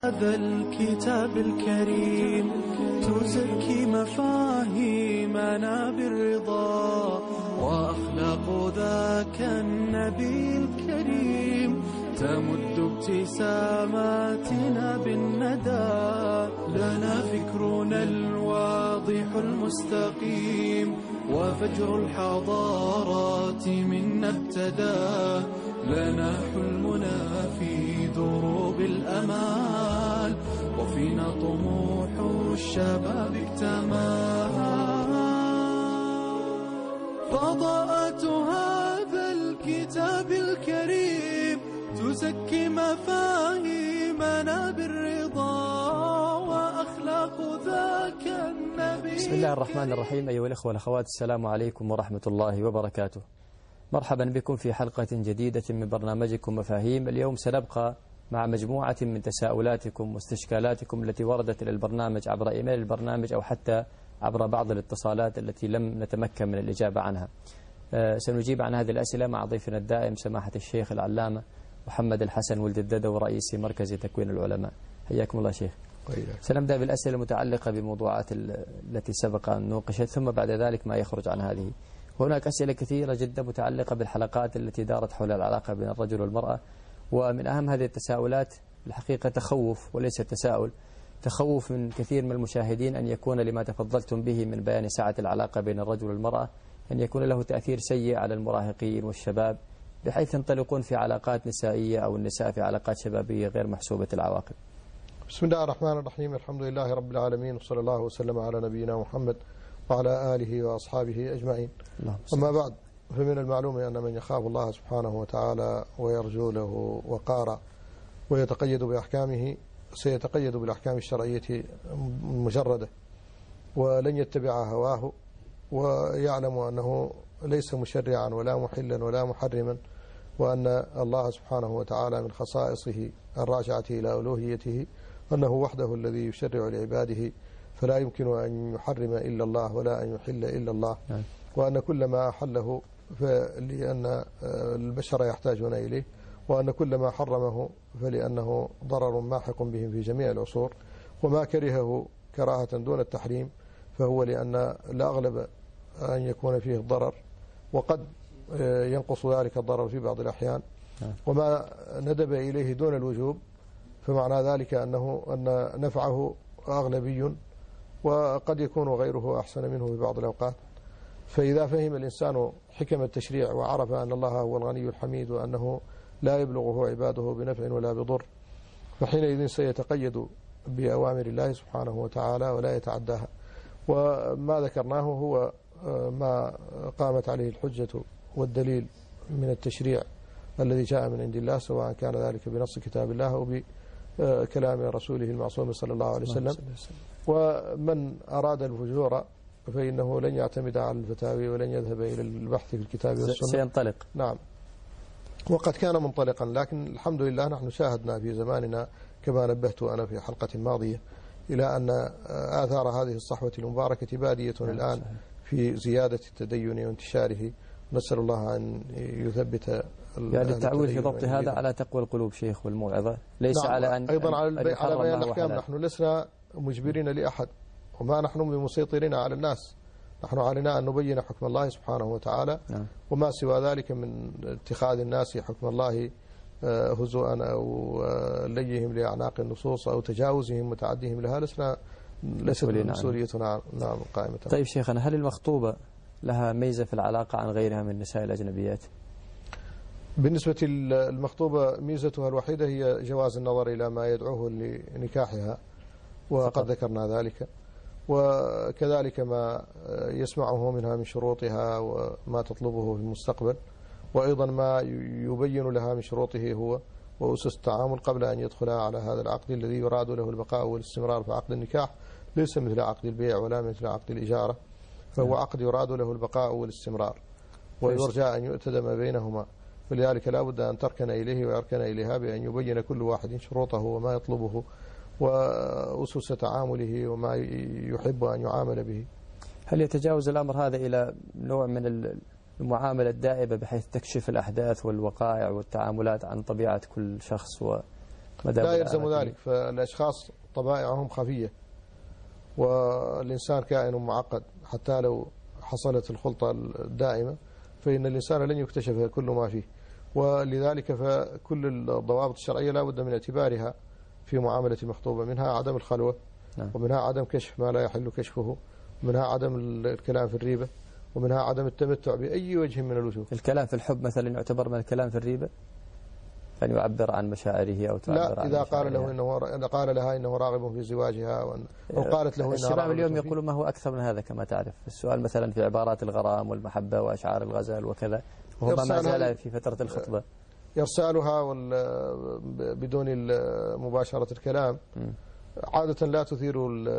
هذا الكتاب الكريم تزكي مفاهيمنا بالرضا، وأخلاق ذاك النبي الكريم تمد ابتساماتنا بالندى. لنا فكرنا الواضح المستقيم، وفجر الحضارات منا ابتدى. لنا حلمنا في دروب الأمال، وفينا طموح الشباب اكتمل. فضاءة هذا الكتاب الكريم تزكي مفاهيمنا بالرضا، وأخلاق ذاك النبي. بسم الله الرحمن الرحيم. أيها الأخوة والأخوات، السلام عليكم ورحمة الله وبركاته. مرحبا بكم في حلقة جديدة من برنامجكم مفاهيم. اليوم سنبقى مع مجموعة من تساؤلاتكم واستشكالاتكم التي وردت إلى البرنامج عبر إيميل البرنامج أو حتى عبر بعض الاتصالات التي لم نتمكن من الإجابة عنها. سنجيب عن هذه الأسئلة مع ضيفنا الدائم سماحة الشيخ العلامة محمد الحسن ولد الددو، رئيس مركز تكوين العلماء. حياكم الله شيخ. سنبدأ بالأسئلة المتعلقة بموضوعات التي سبق أن نوقشت، ثم بعد ذلك ما يخرج عن هذه. وهناك أسئلة كثيرة جدا متعلقة بالحلقات التي دارت حول العلاقة بين الرجل والمرأة، ومن أهم هذه التساؤلات الحقيقة تخوف وليس تساؤل، تخوف من كثير من المشاهدين أن يكون لما تفضلتم به من بيان سعة العلاقة بين الرجل والمرأة أن يكون له تأثير سيء على المراهقين والشباب، بحيث ينطلقون في علاقات نسائية أو النساء في علاقات شبابية غير محسوبة العواقب. بسم الله الرحمن الرحيم. الحمد لله رب العالمين، وصلى الله وسلم على نبينا محمد وعلى آله وأصحابه أجمعين. أما بعد، فمن المعلوم أن من يخاف الله سبحانه وتعالى ويرجو له وقارا ويتقيد بأحكامه سيتقيد بالأحكام الشرعية المجردة، ولن يتبع هواه، ويعلم أنه ليس مشرعا ولا محلا ولا محرما، وأن الله سبحانه وتعالى من خصائصه الراجعة إلى ألوهيته أنه وحده الذي يشرع لعباده، فلا يمكن أن يحرم إلا الله ولا أن يحل إلا الله، وأن كل ما أحله فلأن البشر يحتاجون إليه، وأن كل ما حرمه فلأنه ضرر ماحق بهم في جميع العصور، وما كرهه كراهة دون التحريم فهو لأن الأغلب أن يكون فيه الضرر، وقد ينقص ذلك الضرر في بعض الأحيان، وما ندب إليه دون الوجوب فمعنى ذلك أن نفعه أغلبي، وقد يكون غيره أحسن منه في بعض الأوقات. فإذا فهم الإنسان حكم التشريع وعرف أن الله هو الغني الحميد وأنه لا يبلغه عباده بنفع ولا بضر، فحينئذ سيتقيد بأوامر الله سبحانه وتعالى ولا يتعداها. وما ذكرناه هو ما قامت عليه الحجة والدليل من التشريع الذي جاء من عند الله، سواء كان ذلك بنص كتاب الله أو بكلام رسوله المعصوم صلى الله عليه وسلم. ومن أراد الفجور فإنه لن يعتمد على الفتاوي ولن يذهب إلى البحث في الكتاب والسنة، سينطلق. نعم، وقد كان منطلقا، لكن الحمد لله نحن شاهدنا في زماننا كما نبهت أنا في حلقة ماضية إلى أن آثار هذه الصحوة المباركة بادية الآن في زيادة التدين وانتشاره. نسأل الله أن يثبت يعني التعويل في ضبط هذا على تقوى القلوب شيخ والموعظة، ليس نعم، على أن أيضا على بيان الأحكام. حلال. نحن لسنا مجبرين لأحد، وما نحن بمسيطرين على الناس، نحن علينا أن نبين حكم الله سبحانه وتعالى، وما سوى ذلك من اتخاذ الناس حكم الله هزوءا أو ليهم لأعناق النصوص أو تجاوزهم وتعديهم لها ليست مسؤوليتنا نعم قائمة. طيب شيخنا، هل المخطوبة لها ميزة في العلاقة عن غيرها من النساء الأجنبيات؟ بالنسبة للمخطوبة ميزتها الوحيدة هي جواز النظر إلى ما يدعوه لنكاحها، وقد ذكرنا ذلك، وكذلك ما يسمعه منها من شروطها وما تطلبه في المستقبل، وأيضا ما يبين لها من شروطه هو وأسس التعامل قبل أن يدخلها على هذا العقد الذي يراد له البقاء والاستمرار. فعقد النكاح ليس مثل عقد البيع ولا مثل عقد الإجارة، فهو عقد يراد له البقاء والاستمرار، ويرجى أن يؤتد ما بينهما، فلذلك لا بد أن تركن إليه ويركن إليها بأن يبين كل واحد شروطه وما يطلبه وأسس تعامله وما يحب أن يعامل به. هل يتجاوز الأمر هذا إلى نوع من المعاملة الدائبة بحيث تكشف الأحداث والوقائع والتعاملات عن طبيعة كل شخص لا يلزم ذلك، فالأشخاص طبائعهم خفية، والإنسان كائن معقد. حتى لو حصلت الخلطة الدائمة فإن الإنسان لن يكتشف كل ما فيه، ولذلك فكل الضوابط الشرعية لا بد من اعتبارها في معاملة المخطوبة، منها عدم الخلوة، ومنها عدم كشف ما لا يحل كشفه، ومنها عدم الكلام في الريبة، ومنها عدم التمتع بأي وجه من الوجوه. الكلام في الحب مثلا يعتبر من الكلام في الريبة، أن يعبر عن مشاعره أو تعبر لا، عن إذا مشاعرها. قال لها إنه راغب في زواجها، أو قالت له إنها الشباب اليوم فيه. يقولون ما هو أكثر من هذا كما تعرف. السؤال مثلا في عبارات الغرام والمحبة وأشعار الغزل وكذا، وهو ما زال في فترة الخطبة. إرسالها بدون مباشرة الكلام عادة لا تثير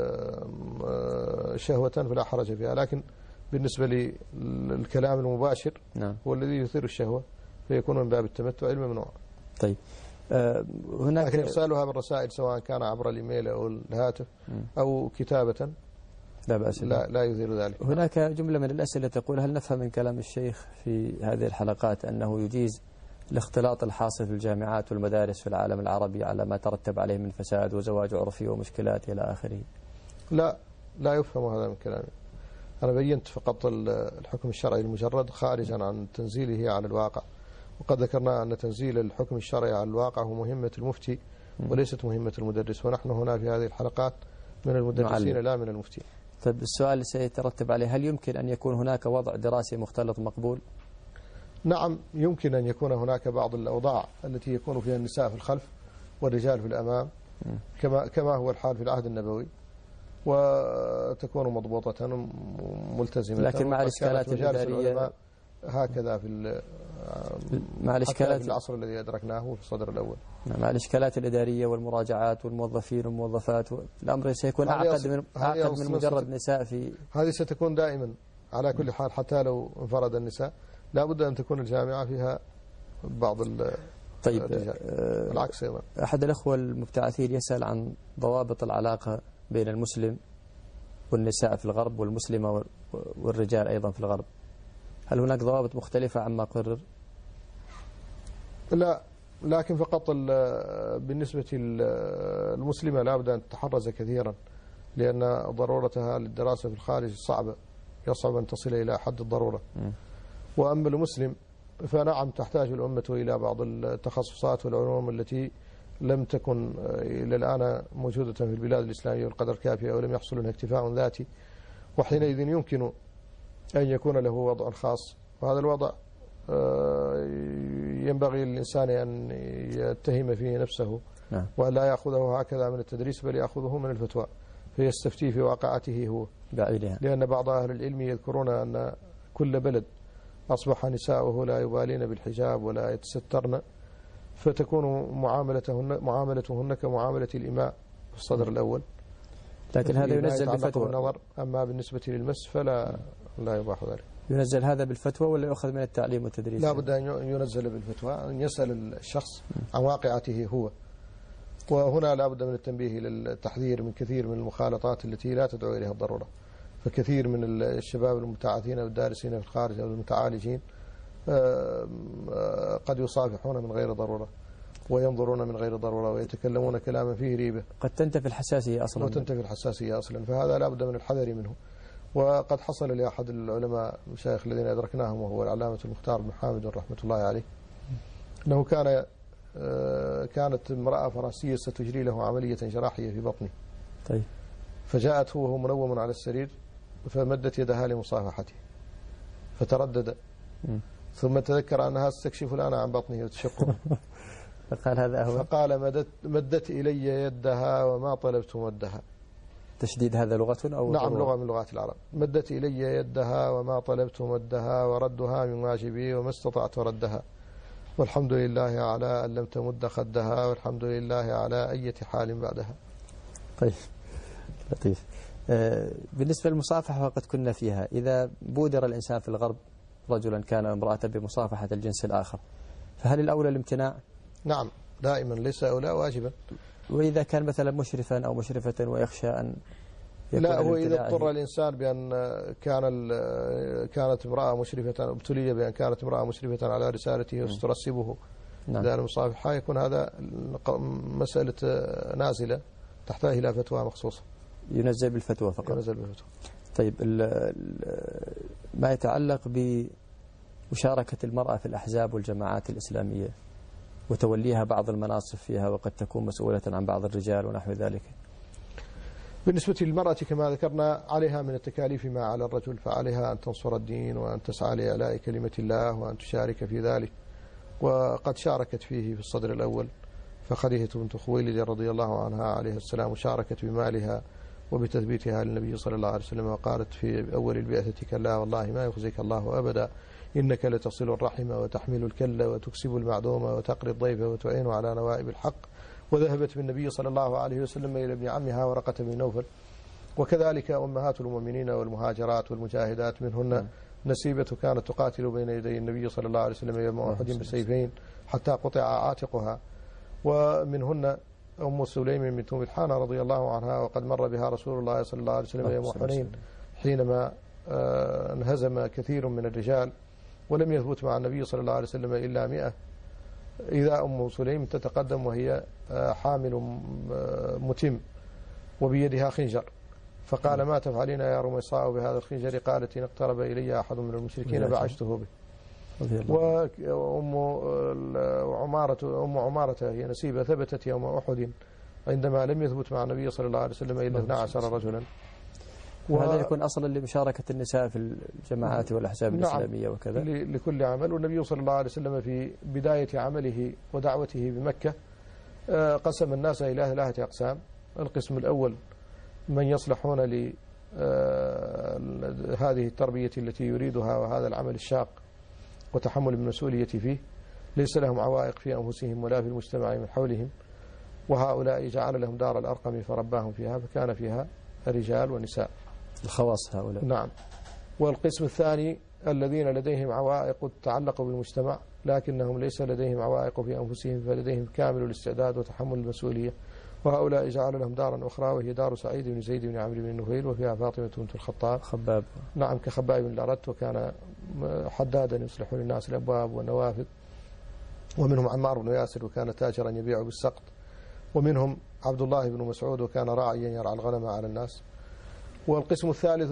شهوة فلا حرج فيها، لكن بالنسبة للكلام المباشر هو الذي يثير الشهوة، فيكون من باب التمتع الممنوع. طيب، هناك لكن إرسالها بالرسائل سواء كان عبر الإيميل أو الهاتف أو كتابة لا بأس، لا يثير ذلك. هناك جملة من الأسئلة تقول: هل نفهم من كلام الشيخ في هذه الحلقات أنه يجيز الاختلاط الحاصل في الجامعات والمدارس في العالم العربي على ما ترتب عليه من فساد وزواج عرفي ومشكلات إلى آخره؟ لا يفهم هذا من كلامي. أنا بينت فقط الحكم الشرعي المجرد خارجا عن تنزيله على الواقع، وقد ذكرنا أن تنزيل الحكم الشرعي على الواقع هو مهمة المفتي وليست مهمة المدرس، ونحن هنا في هذه الحلقات من المدرسين لا من المفتي. طيب، السؤال سيترتب عليه: هل يمكن أن يكون هناك وضع دراسي مختلط مقبول؟ نعم، يمكن أن يكون هناك بعض الأوضاع التي يكون فيها النساء في الخلف والرجال في الأمام، كما هو الحال في العهد النبوي، وتكون مضبوطة ملتزمة. لكن مع الإشكالات الإدارية هكذا في العصر الذي أدركناه في الصدر الأول. مع الإشكالات الإدارية والمراجعات والموظفين والموظفات، الأمر سيكون أعقد من مجرد نساء في هذه ستكون دائما على كل حال. حتى لو انفرد النساء لا بد أن تكون الجامعة فيها بعض طيب، العكس أيضا. أحد الأخوة المبتعثين يسأل عن ضوابط العلاقة بين المسلم والنساء في الغرب والمسلمة والرجال أيضا في الغرب. هل هناك ضوابط مختلفة عما قرر؟ لا، لكن فقط بالنسبة للمسلمة لا بد أن تتحرز كثيرا، لأن ضرورتها للدراسة في الخارج صعبة، يصعب أن تصل إلى حد الضرورة. وأما المسلم فنعم تحتاج الأمة إلى بعض التخصصات والعلوم التي لم تكن إلى الآن موجودة في البلاد الإسلامية بالقدر الكافي، أو لم يحصل منها اكتفاء ذاتي، وحينئذ يمكن أن يكون له وضع خاص. وهذا الوضع ينبغي للإنسان أن يتهم فيه نفسه، ولا يأخذه هكذا من التدريس، بل يأخذه من الفتوى فيستفتي في واقعته هو بعينها. لأن بعض أهل العلم يذكرون أن كل بلد أصبح نساؤه لا يبالين بالحجاب ولا يتسترن، فتكون معاملتهن كمعاملة الإماء في الصدر الأول. لكن هذا ينزل بفتوى النظر. أما بالنسبة للمس فلا يباح ذلك. ينزل هذا بالفتوى ولا يؤخذ من التعليم والتدريس؟ لا بد أن ينزل بالفتوى، أن يسأل الشخص عن واقعته هو. وهنا لا بد من التنبيه للتحذير من كثير من المخالطات التي لا تدعو إليها الضرورة. فكثير من الشباب المبتعثين والدارسين في الخارج أو المتعالجين قد يصافحون من غير ضرورة، وينظرون من غير ضرورة، ويتكلمون كلاما فيه ريبة، قد تنتفي الحساسية أصلا. فهذا لا بد من الحذر منه. وقد حصل لأحد العلماء المشايخ الذين أدركناهم، وهو العلامة المختار بن حامد رحمة الله عليه، أنه كانت امرأة فرنسية ستجري له عملية جراحية في بطنه. طيب. فجاءت وهو منوم على السرير، فمدت يدها لمصافحته، فتردد، ثم تذكر أنها تستكشف الآن عن بطنه وتشقه فقال هذا هو. فقال: مدت إلي يدها وما طلبت مدها. تشديد هذا لغة أو نعم، لغة من لغات العرب. مدت إلي يدها وما طلبت مدها، وردها من واجبي وما استطعت ردها، والحمد لله على أن لم تمد خدها، والحمد لله على أي حال بعدها. طيب، لطيف. بالنسبة للمصافحة فقد كنا فيها. إذا بودر الإنسان في الغرب رجلا كان امرأة بمصافحة الجنس الآخر، فهل الأولى الامتناع؟ نعم، دائما، ليس أولى، واجبا. وإذا كان مثلا مشرفا أو مشرفة ويخشى أن لا، هو إذا اضطر الإنسان بأن كانت امرأة مشرفة، ابتلي بأن كانت امرأة مشرفة على رسالته وسترسبه نعم. إذا المصافحة يكون هذا مسألة نازلة تحتاج إلى فتوى مخصوصة. ينزل بالفتوى فقط. ينزل بالفتوى. طيب ما يتعلق بمشاركة المرأة في الأحزاب والجماعات الإسلامية وتوليها بعض المناصب فيها وقد تكون مسؤولة عن بعض الرجال ونحو ذلك. بالنسبة للمرأة كما ذكرنا عليها من التكاليف ما على الرجل، فعليها أن تنصر الدين وأن تسعى لإعلاء كلمة الله وأن تشارك في ذلك، وقد شاركت فيه في الصدر الأول، فخديجة بنت خويلد رضي الله عنها عليه السلام شاركت بمالها وبتثبيتها للنبي صلى الله عليه وسلم، وقالت في أول البعثة كلا والله ما يخزيك الله أبدا إنك لتصل الرحم وتحمل الكل وتكسب المعدوم وتقري الضيف وتعين على نوائب الحق، وذهبت بالنبي صلى الله عليه وسلم إلى ابن عمها ورقة بن نوفل. وكذلك أمهات المؤمنين والمهاجرات والمجاهدات، منهن نسيبة كانت تقاتل بين يدي النبي صلى الله عليه وسلم يوم أحد بسيفين حتى قطع عاتقها، ومنهن أم سليم بنت ملحان رضي الله عنها، وقد مر بها رسول الله صلى الله عليه وسلم يوم حنين حينما انهزم كثير من الرجال ولم يثبت مع النبي صلى الله عليه وسلم إلا 100، إذا أم سليم تتقدم وهي حامل متم وبيدها خنجر، فقال ما تفعلين يا رميصاء بهذا الخنجر؟ قالت إن اقترب إلي أحد من المشركين بعشته به. وأم عمارة هي نسيبة ثبتت يوم أحد عندما لم يثبت مع النبي صلى الله عليه وسلم إلا 12 رجلا. وهذا يكون أصلا لمشاركة النساء في الجماعات والأحزاب الإسلامية وكذا لكل عمل. والنبي صلى الله عليه وسلم في بداية عمله ودعوته بمكة قسم الناس إلى 3 أقسام. القسم الأول من يصلحون لهذه التربية التي يريدها وهذا العمل الشاق وتحمل المسؤولية فيه، ليس لهم عوائق في أنفسهم ولا في المجتمع من حولهم، وهؤلاء جعل لهم دار الأرقم فرباهم فيها، فكان فيها رجال ونساء الخواص هؤلاء. نعم. والقسم الثاني الذين لديهم عوائق تتعلق بالمجتمع لكنهم ليس لديهم عوائق في أنفسهم، فلديهم كامل الاستعداد وتحمل المسؤولية، وهؤلاء جعل لهم دارا أخرى وهي دار سعيد بن زيد بن عمرو بن نفيل، وفيها فاطمة بنت الخطاب خباب. نعم، كخباب بن الأرت، وكان حدادا يصلح للناس الأبواب والنوافذ. ومنهم عمار بن ياسر وكان تاجرا يبيع بالسقط. ومنهم عبد الله بن مسعود وكان راعيا يرعى الغنم على الناس. والقسم الثالث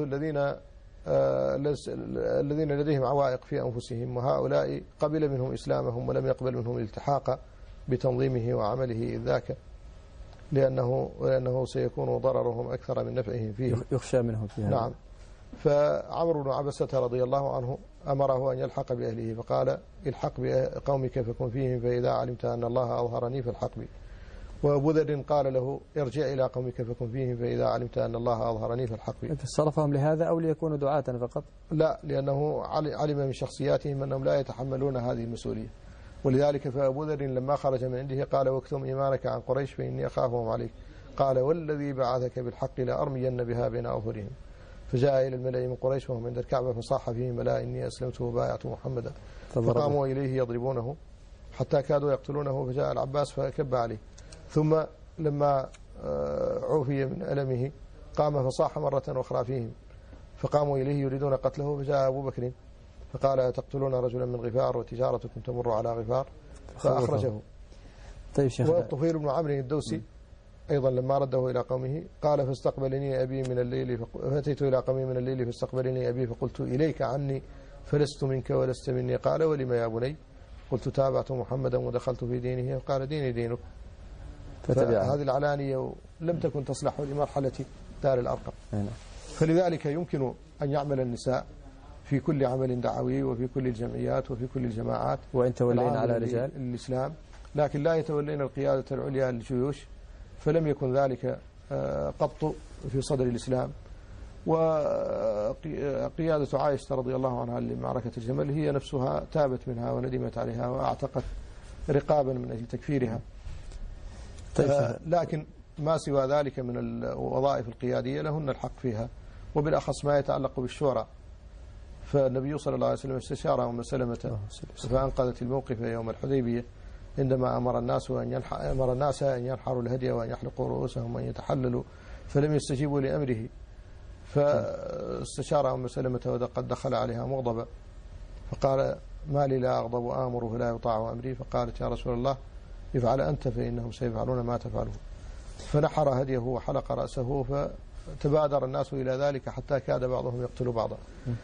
الذين لديهم عوائق في أنفسهم، وهؤلاء قبل منهم إسلامهم ولم يقبل منهم الالتحاق بتنظيمه وعمله إذ ذاك، لأنه سيكون ضررهم أكثر من نفعهم فيه، يخشى منهم فيها. نعم. فعمرو بن عبسة رضي الله عنه أمره أن يلحق بأهله، فقال الحق بقومك فكن فيهم، فإذا علمت أن الله أظهرني فالحق بي. وأبو ذر قال له ارجع إلى قومك فكن فيهم، فإذا علمت أن الله أظهرني فالحق بي. صرفهم لهذا أو ليكونوا دعاة فقط؟ لا، لأنه علم من شخصياتهم أنهم لا يتحملون هذه المسؤولية، ولذلك فأبو ذر لما خرج من عنده قال واكتم إيمانك عن قريش فإني أخافهم عليك، قال والذي بعثك بالحق لأرمين بها بين أظهرهم. فجاء إلى الملأ من قريش وهم عند الكعبة فصاح فيهم ألا إني أسلمت وبايعت محمدا، فقاموا إليه يضربونه حتى كادوا يقتلونه، فجاء العباس فكب عليه، ثم لما عوفي من ألمه قام فصاح مرة أخرى فيهم، فقاموا إليه يريدون قتله، فجاء أبو بكر فقال تقتلون رجلا من غفار وتجارتكم تمر على غفار، فأخرجه. طيب شيخ. والطفيل بن عمرو الدوسي أيضا لما رده إلى قومه قال فاستقبلني أبي من الليل، فأتيت إلى قومي من الليل فاستقبلني أبي فقلت إليك عني فلست منك ولست مني، قال ولما يا بني؟ قلت تابعت محمدا ودخلت في دينه، قال ديني دينك. فهذه العلانية لم تكن تصلح لمرحلة دار الأرقم. فلذلك يمكن أن يعمل النساء في كل عمل دعوي وفي كل الجمعيات وفي كل الجماعات، وإن تولين على رجال الإسلام، لكن لا يتولين القيادة العليا للجيوش، فلم يكن ذلك قط في صدر الإسلام. وقيادة عائشة رضي الله عنها لمعركة الجمل هي نفسها تابت منها وندمت عليها وأعتقت رقابا من أجل تكفيرها. لكن ما سوى ذلك من الوظائف القيادية لهن الحق فيها، وبالأخص ما يتعلق بالشورى. فالنبي صلى الله عليه وسلم استشار أم سلمة فأنقذت الموقف يوم الحديبية عندما أمر الناس أن ينحروا الهدي وأن يحلقوا رؤوسهم وأن يتحللوا، فلم يستجيبوا لأمره، فاستشار أم سلمة وقد دخل عليها مغضبا، فقال ما لي لا أغضب وآمر فلا يطاع أمري، فقالت يا رسول الله افعل أنت فإنهم سيفعلون ما تفعله، فنحر هديه وحلق رأسه، فتبادر الناس إلى ذلك حتى كاد بعضهم يقتل بعضا.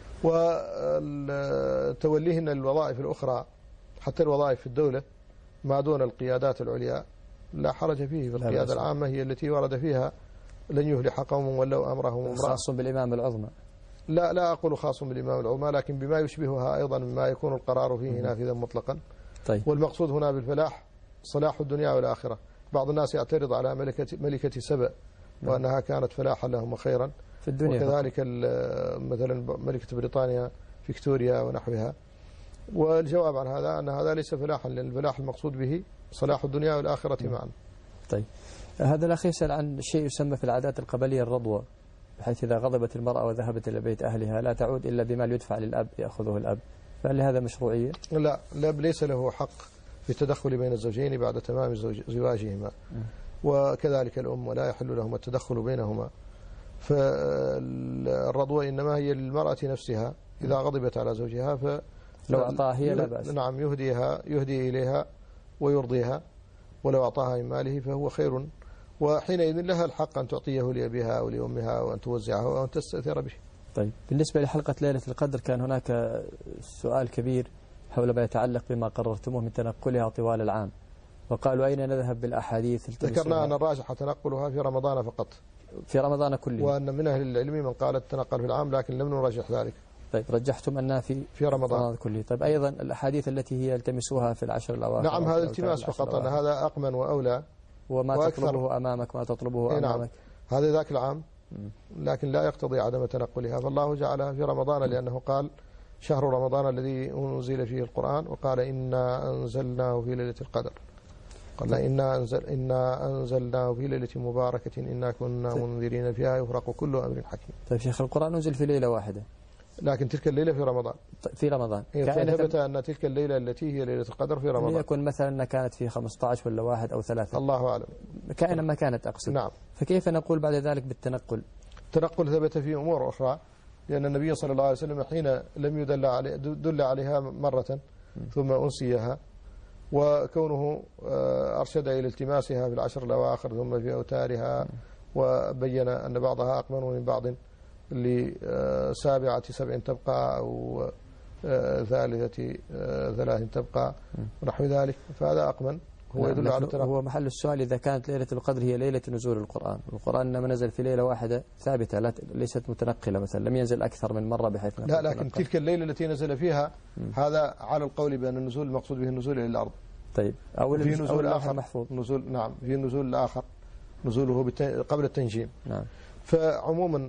وتوليهن الوظائف الأخرى حتى الوظائف في الدولة ما دون القيادات العليا لا حرج فيه، في القيادة العامة هي التي ورد فيها لن يفلح قوم ولوا أمرهم امرأة. خاص بالإمام العظمى؟ لا أقول خاص بالإمام العظمى، لكن بما يشبهها أيضا مما يكون القرار فيه نافذا مطلقا. طيب. والمقصود هنا بالفلاح صلاح الدنيا والآخرة. بعض الناس يعترض على ملكة سبأ وأنها كانت فلاحا لهم وخيرا في الدنيا، وكذلك مثلا ملكة بريطانيا فيكتوريا ونحوها. والجواب عن هذا أن هذا ليس فلاحا، لأن الفلاح المقصود به صلاح الدنيا والآخرة معا. طيب، هذا الأخ يسأل عن شيء يسمى في العادات القبلية الرضوة، بحيث إذا غضبت المرأة وذهبت إلى بيت أهلها لا تعود إلا بمال يدفع للأب يأخذه الأب، فهل لهذا مشروعية؟ لا، الأب ليس له حق في التدخل بين الزوجين بعد تمام زواجهما، وكذلك الأم، ولا يحل لهما التدخل بينهما. فالرضوة إنما هي للمرأة نفسها إذا غضبت على زوجها لو أعطاها هي لا بأس. نعم، يهدي إليها ويرضيها، ولو أعطاها من ماله فهو خير، وحينئذ لها الحق أن تعطيه لأبيها أو لأمها وأن توزعه أو أن تستأثر به. طيب، بالنسبة لحلقة ليلة القدر كان هناك سؤال كبير حول ما يتعلق بما قررتموه من تنقلها طوال العام، وقالوا أين نذهب بالأحاديث؟ ذكرنا أن الراجح تنقلها في رمضان فقط، في رمضان كله، وأن من أهل العلم من قال تنقل في العام، لكن لم نرجح ذلك. طيب، رجحتم أنها في رمضان كله. طيب، أيضا الأحاديث التي هي يلتمسوها في العشر الأواخر؟ نعم، هذا التماس فقط، أن هذا أقمن وأولى، وما تطلبه أمامك ما تطلبه أمامك. نعم، هذا ذاك العام، لكن لا يقتضي عدم تنقلها، فالله جعلها في رمضان، لأنه قال شهر رمضان الذي أنزل فيه القرآن، وقال إنا أنزلناه في ليلة القدر، قال إنا أنزلناه في ليلة مباركة إنا كنا منذرين فيها يفرق كل أمر حكيم. طيب شيخ، القرآن نزل في ليلة واحدة، لكن تلك الليلة في رمضان. في رمضان ثبت أن تلك الليلة التي هي ليلة القدر في رمضان، ليكن مثلا أنها كانت في 15 ولا 1 أو 3، الله أعلم، كائنا ما كانت أقصد. نعم. فكيف نقول بعد ذلك بالتنقل؟ التنقل ثبت في أمور أخرى، لأن النبي صلى الله عليه وسلم حين لم دل عليها مرة ثم أنسيها، وكونه أرشد إلى التماسها في العشر الأواخر ثم في أوتارها، وبين أن بعضها أقمن من بعض، لسابعة 7 تبقى أو ثالثة 3 تبقى ونحو ذلك، فهذا أقمن، هو يدل على التنقل. هو محل السؤال إذا كانت ليلة القدر هي ليلة نزول القرآن، والقرآن إنما نزل في ليلة واحدة ثابتة ليست متنقلة، مثلا لم ينزل أكثر من مرة بحيث لا، لكن تلك الليلة التي نزل فيها هذا على القول بأن النزول المقصود به النزول إلى الأرض. طيب، أو في نزول آخر محفوظ، نزول، نعم، في نزول آخر نزوله قبل التنجيم. نعم. فعموما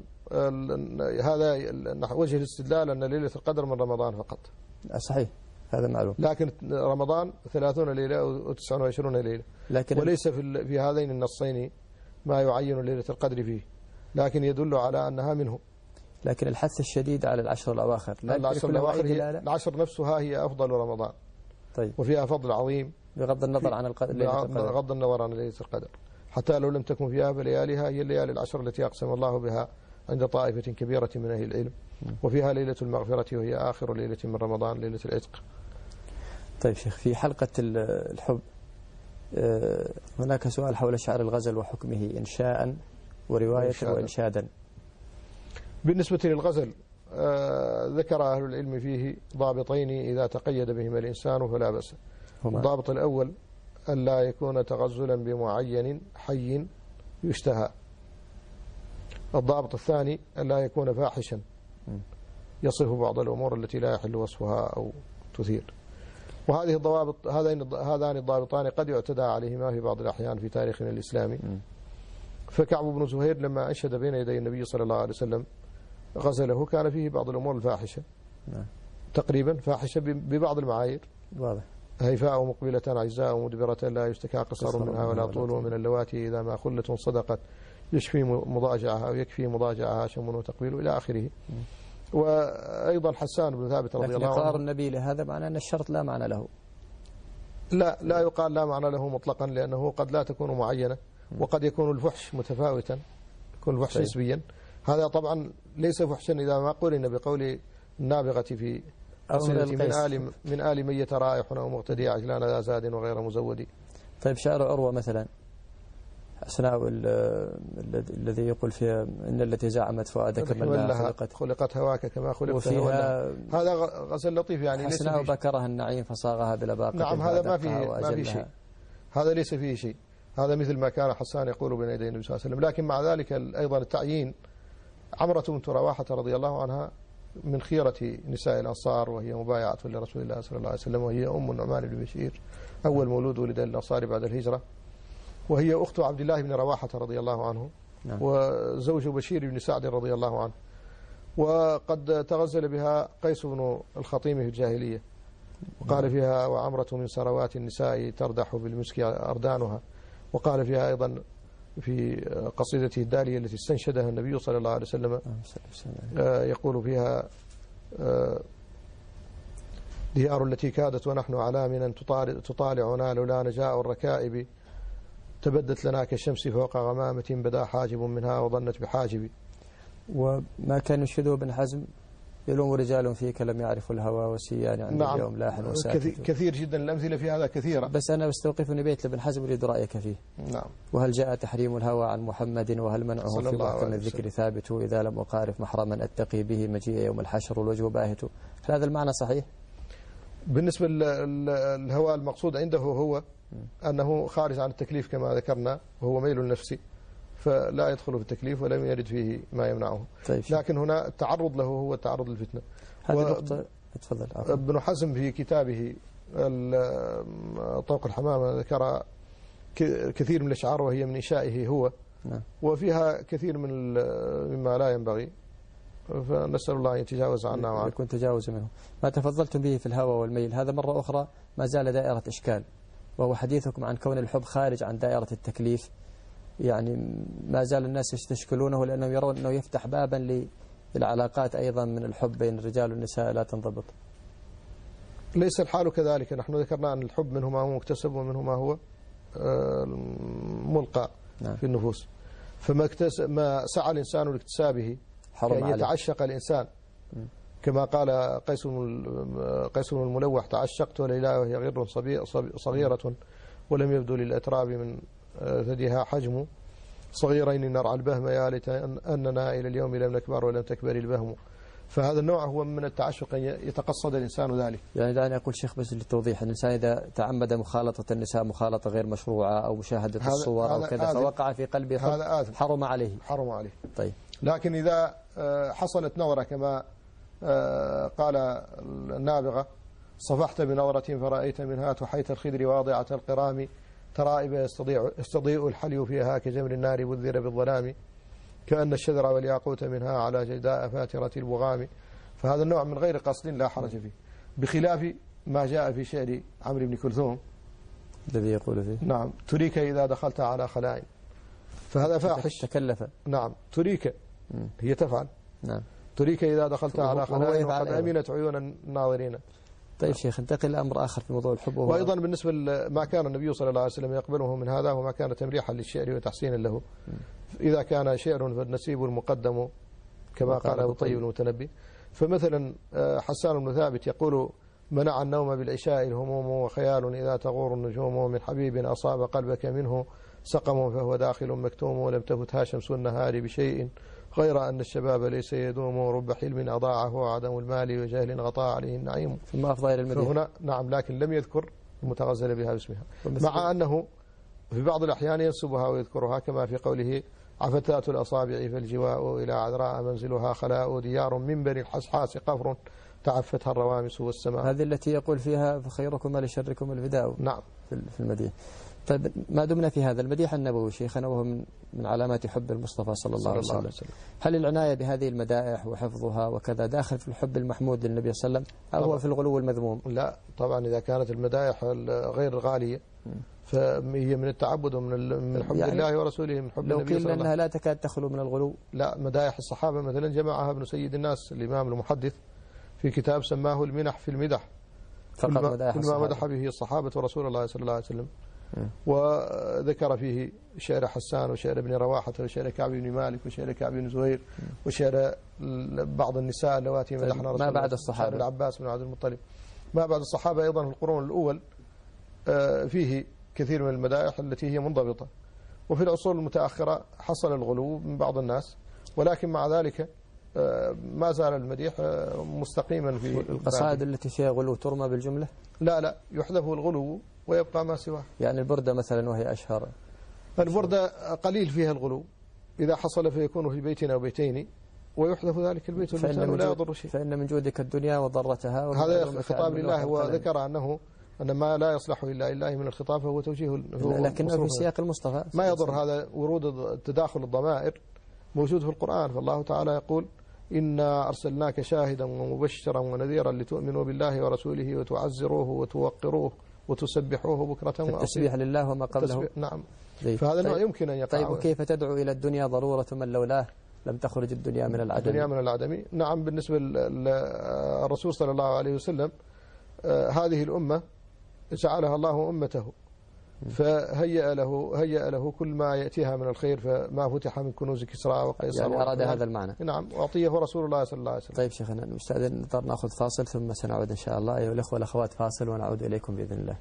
هذا وجه الاستدلال أن ليلة القدر من رمضان فقط. صحيح، هذا معلوم، لكن رمضان 30 ليلة أو 29 ليلة، لكن وليس في هذين النصين ما يعين ليلة القدر فيه، لكن يدل على أنها منه. لكن الحث الشديد على العشر الأواخر، العشر نفسها هي أفضل رمضان. طيب، وفيها فضل عظيم بغض النظر عن بغض النظر عن ليلة القدر، حتى لو لم تكن فيها فلياليها هي الليالي العشر التي أقسم الله بها عند طائفة كبيرة من أهل العلم، وفيها ليلة المغفرة وهي آخر ليلة من رمضان، ليلة العتق. طيب شيخ، في حلقة الحب هناك سؤال حول شعر الغزل وحكمه إنشاء ورواية وإنشادا. بالنسبة للغزل ذكر أهل العلم فيه ضابطين إذا تقيد بهما الإنسان فلا بأس. الضابط الأول أن لا يكون تغزلا بمعين حي يشتهى. الضابط الثاني أن لا يكون فاحشا يصف بعض الأمور التي لا يحل وصفها أو تثير. وهذه الضوابط، هذان الضابطان قد يعتدى عليهما في بعض الأحيان في تاريخنا الإسلامي. فكعب بن زهير لما أنشد بين يدي النبي صلى الله عليه وسلم غزله كان فيه بعض الأمور الفاحشة، تقريبا فاحشة ببعض المعايير، هيفاء مقبلة عجزاء مدبرة لا يشتكى قصر منها ولا طول، ومن اللواتي إذا ما خلة صدقت يشفي مضاجعها أو يكفي مضاجعها شم وتقبيل إلى آخره. وأيضا حسان بن ثابت رضي الله عنه. إقرار النبي لهذا معناه أن الشرط لا معنى له. لا يقال لا معنى له مطلقا، لأنه قد لا تكون معينة، وقد يكون الفحش متفاوتا، يكون الفحش نسبيا. هذا طبعا ليس فحشا إذا ما قولنا بقول النابغة في قصيدتي من آل من يترائح أو مغتدي عجلان ذا زاد وغير مزود. طيب شعر عروة مثلا أثناء الذي يقول فيها إن التي زعمت فؤادك من لا خلقت هواك كما خلقت وفيها هذا غزل لطيف يعني ليس أثناء بكرها النعيم فصاغها بالأباقة. نعم هذا ما فيه شيء، هذا ليس فيه شيء، هذا مثل ما كان حسان يقول بين يدي النبي صلى الله عليه وسلم. لكن مع ذلك أيضا التعيين عمرة بنت رواحة رضي الله عنها من خيرة نساء الأنصار، وهي مبايعة لرسول الله صلى الله عليه وسلم، وهي أم النعمان بن بشير أول مولود ولد للأنصار بعد الهجرة، وهي أخت عبد الله بن رواحة رضي الله عنه وزوج بشير بن سعد رضي الله عنه. وقد تغزل بها قيس بن الخطيم في الجاهلية وقال فيها وعمرة من سروات النساء تردح بالمسك أردانها. وقال فيها أيضا في قصيدته الدالية التي استنشدها النبي صلى الله عليه وسلم يقول فيها ديار التي كادت ونحن على من تطالعنا لولا نجاء الركائب تبدت لنا كالشمس فوق غمامة بدا حاجب منها وظنت بحاجب. وما كان يشهده ابن حزم يلوم رجال فيك لم يعرفوا الهوى وسيان عند نعم اليوم لاح وساكت. كثير جدا الأمثلة في هذا كثيرة، بس أنا بستوقفني بيت لابن حزم أريد رأيك فيه. نعم. وهل جاء تحريم الهوى عن محمد وهل منعه في محكم الذكر ثابت إذا لم أقارف محرما أتقي به مجيء يوم الحشر والوجه باهت. هل هذا المعنى صحيح؟ بالنسبة للهوى المقصود عنده هو أنه خارج عن التكليف كما ذكرنا، وهو ميل النفس فلا يدخل في التكليف ولم يرد فيه ما يمنعه. طيب. لكن هنا التعرض له هو التعرض للفتنة. هذه نقطة. تفضل. ابن حزم في كتابه طوق الحمامة ذكر كثير من الأشعار وهي من إنشائه هو. نعم. وفيها كثير مما لا ينبغي، فنسأل الله أن يتجاوز عنا وعنه. يكون تجاوز منه. ما تفضلتم به في الهوى والميل هذا مرة أخرى ما زال دائرة إشكال، وهو حديثكم عن كون الحب خارج عن دائرة التكليف. يعني ما زال الناس يستشكلونه لأنهم يرون أنه يفتح بابا للعلاقات أيضا من الحب بين الرجال والنساء لا تنضبط. ليس الحال كذلك، نحن ذكرنا أن الحب منه ما هو مكتسب ومنه ما هو ملقى. نعم. في النفوس. ما سعى الإنسان لاكتسابه كأن يتعشق الإنسان كما قال قيس بن الملوح تعشقت ليلى وهي غر صغيرة ولم يبدو للأتراب من ثديها حجم صغيرين نرعى البهم يا ليت أننا إلى اليوم لم نكبر ولم تكبر البهم. فهذا النوع هو من التعشق أن يتقصد الإنسان ذلك. يعني دعني أقول شيخ بس للتوضيح، الإنسان إذا تعمد مخالطة النساء مخالطة غير مشروعة أو مشاهدة الصور أو كذا فوقع في قلبه حب حرم عليه. طيب. لكن إذا حصلت نظرة كما قال النابغة صفحت بنظرة فرأيت منها تحيت الخدر واضعة القرام ترائب يستضيء الحلي فيها كجمر النار بذر بالظلام كأن الشذر والياقوت منها على جداء فاترة البغام. فهذا النوع من غير قصد لا حرج فيه، بخلاف ما جاء في شعر عمرو بن كلثوم الذي يقول فيه نعم تريك إذا دخلت على خلاء، فهذا فاحش. تكلف. نعم تريك هي تفعل. نعم تريك إذا دخلت على خلاء وقد أمنت عيون الناظرين. طيب شيخ انتقل لأمر آخر في موضوع الحب. وأيضا بالنسبة لما كان النبي صلى الله عليه وسلم يقبله من هذا وما كان تمريحا للشعر وتحسينا له. إذا كان شعر فالنسيب المقدم كما قال أبو طيب المتنبي. فمثلا حسان بن ثابت يقول منع النوم بالعشاء الهموم وخيال إذا تغور النجوم من حبيب أصاب قلبك منه سقم فهو داخل مكتوم ولم تفتها شمس النهار بشيء غير أن الشباب ليس يدوم رب حلم أضاعه عدم المال وجهل غطاء عليه النعيم. ثم أفضل المدينة فهنا نعم لكن لم يذكر المتغزل بها باسمها، مع أنه في بعض الأحيان ينسبها ويذكرها كما في قوله عفتات الأصابع فالجواء إلى عذراء منزلها خلاء ديار من بني الحسحاس قفر تعفتها الروامس والسماء. هذه التي يقول فيها فخيركم لشركم الفداء. نعم في المدينة. طيب ما دمنا في هذا المديح النبوي شيخنا وهو من علامات حب المصطفى صلى الله عليه وسلم، هل العناية بهذه المدائح وحفظها وكذا داخل في الحب المحمود للنبي صلى الله عليه وسلم أو هو في الغلو المذموم؟ لا طبعا إذا كانت المدائح غير غالية فهي من التعبد ومن حب يعني الله ورسوله من حب النبي صلى الله عليه وسلم. لو قيل أنها لا تكاد تخلو من الغلو. لا مدائح الصحابة مثلا جمعها ابن سيد الناس الإمام المحدث في كتاب سماه المنح في المدح، فقط كل ما مدح به الصحابة ورسول الله صلى الله عليه وسلم. وذكر فيه شعر حسان وشعر ابن رواحة وشعر كعب بن مالك وشعر كعب بن زهير وشعر بعض النساء اللواتي مدحنا رسول الله. ما بعد الصحابة؟ شعر العباس بن عبد المطلب. ما بعد الصحابة أيضا في القرون الأول فيه كثير من المدائح التي هي منضبطة، وفي العصور المتأخرة حصل الغلو من بعض الناس، ولكن مع ذلك ما زال المديح مستقيما في القصائد التي فيها غلو ترمى بالجملة؟ لا يحذف الغلو ويبقى ما سواه. يعني البردة مثلا وهي أشهر. البردة قليل فيها الغلو، إذا حصل فيكون في بيت أو بيتين ويحذف ذلك البيت والبيتان ولا يضر شيء. فإن من جودك الدنيا وضرتها. هذا خطاب لله، وذكر أن ما لا يصلح إلا لله من الخطاب فهو توجيه، لكنه في سياق المصطفى ما يضر. هذا ورود تداخل الضمائر موجود في القرآن، فالله تعالى يقول إنا أرسلناك شاهدا ومبشرا ونذيرا لتؤمنوا بالله ورسوله وتعزروه وتوقروه وتسبحوه بكرة وأصيلا. التسبيح لله وما قبله. نعم. فهذا النوع يمكن أن يقع. طيب وكيف تدعو إلى الدنيا ضرورة من لولاه لم تخرج الدنيا من العدم؟ الدنيا من العدم. نعم. بالنسبة للرسول صلى الله عليه وسلم هذه الأمة جعلها الله أمته، فهيأ له كل ما يأتيها من الخير، فما فتح من كنوز كسرى وقيصر. يعني أراد هذا المعنى. نعم. وأعطيه رسول الله صلى الله عليه وسلم. طيب شيخنا نستأذن نضطر نأخذ فاصل ثم سنعود إن شاء الله. أيها الأخوة والأخوات فاصل ونعود إليكم بإذن الله.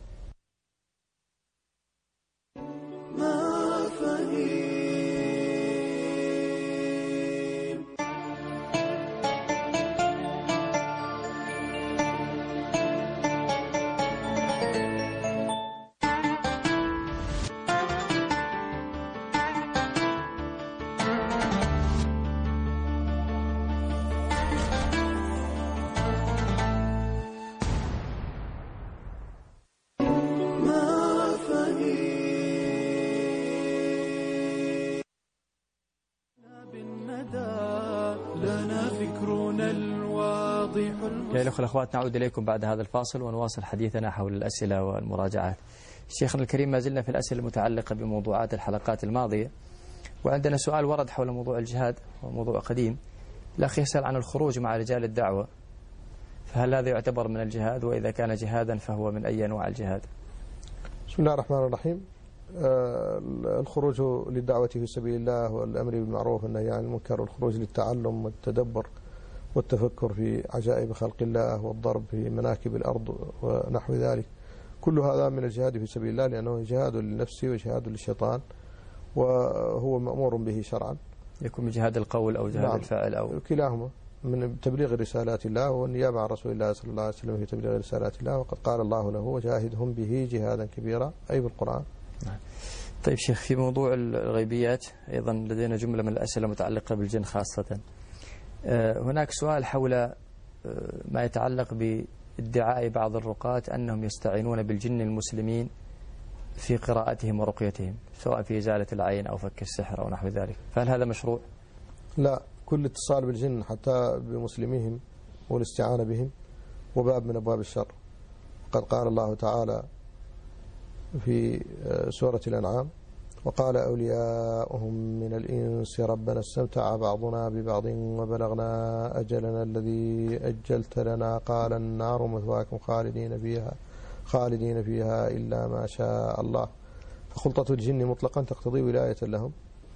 يا الأخوة والأخوات نعود إليكم بعد هذا الفاصل ونواصل حديثنا حول الأسئلة والمراجعات. شيخنا الكريم ما زلنا في الأسئلة المتعلقة بموضوعات الحلقات الماضية، وعندنا سؤال ورد حول موضوع الجهاد وموضوع قديم. الأخ يسأل عن الخروج مع رجال الدعوة، فهل هذا يعتبر من الجهاد؟ وإذا كان جهادا فهو من أي أنواع الجهاد؟ بسم الله الرحمن الرحيم. الخروج للدعوة في سبيل الله والأمر بالمعروف والنهي عن المنكر والخروج للتعلم والتدبر والتفكر في عجائب خلق الله والضرب في مناكب الأرض ونحو ذلك، كل هذا من الجهاد في سبيل الله، لأنه جهاد للنفس وجهاد للشيطان، وهو مأمور به شرعا. يكون من جهاد القول أو جهاد الفعل أو كلاهما من تبليغ رسالات الله والنيابة عن رسول الله صلى الله عليه وسلم في تبليغ رسالات الله، وقد قال الله له وجاهدهم به جهادا كبيرا، أي بالقرآن. طيب شيخ، في موضوع الغيبيات أيضا لدينا جملة من الأسئلة متعلقة بالجن خاصة. هناك سؤال حول ما يتعلق بادعاء بعض الرقاة أنهم يستعينون بالجن المسلمين في قراءتهم ورقيتهم، سواء في إزالة العين أو فك السحر أو نحو ذلك، فهل هذا مشروع؟ لا، كل اتصال بالجن حتى بمسلميهم والاستعانة بهم وباب من أبواب الشر. قد قال الله تعالى في سورة الأنعام: وقال أولياؤهم من الإنس ربنا استمتع بعضنا ببعض وبلغنا أجلنا الذي أجلت لنا قال النار مثواكم خالدين فيها إلا ما شاء الله. فخلطة الجن مطلقا تقتضي ولاية لهم،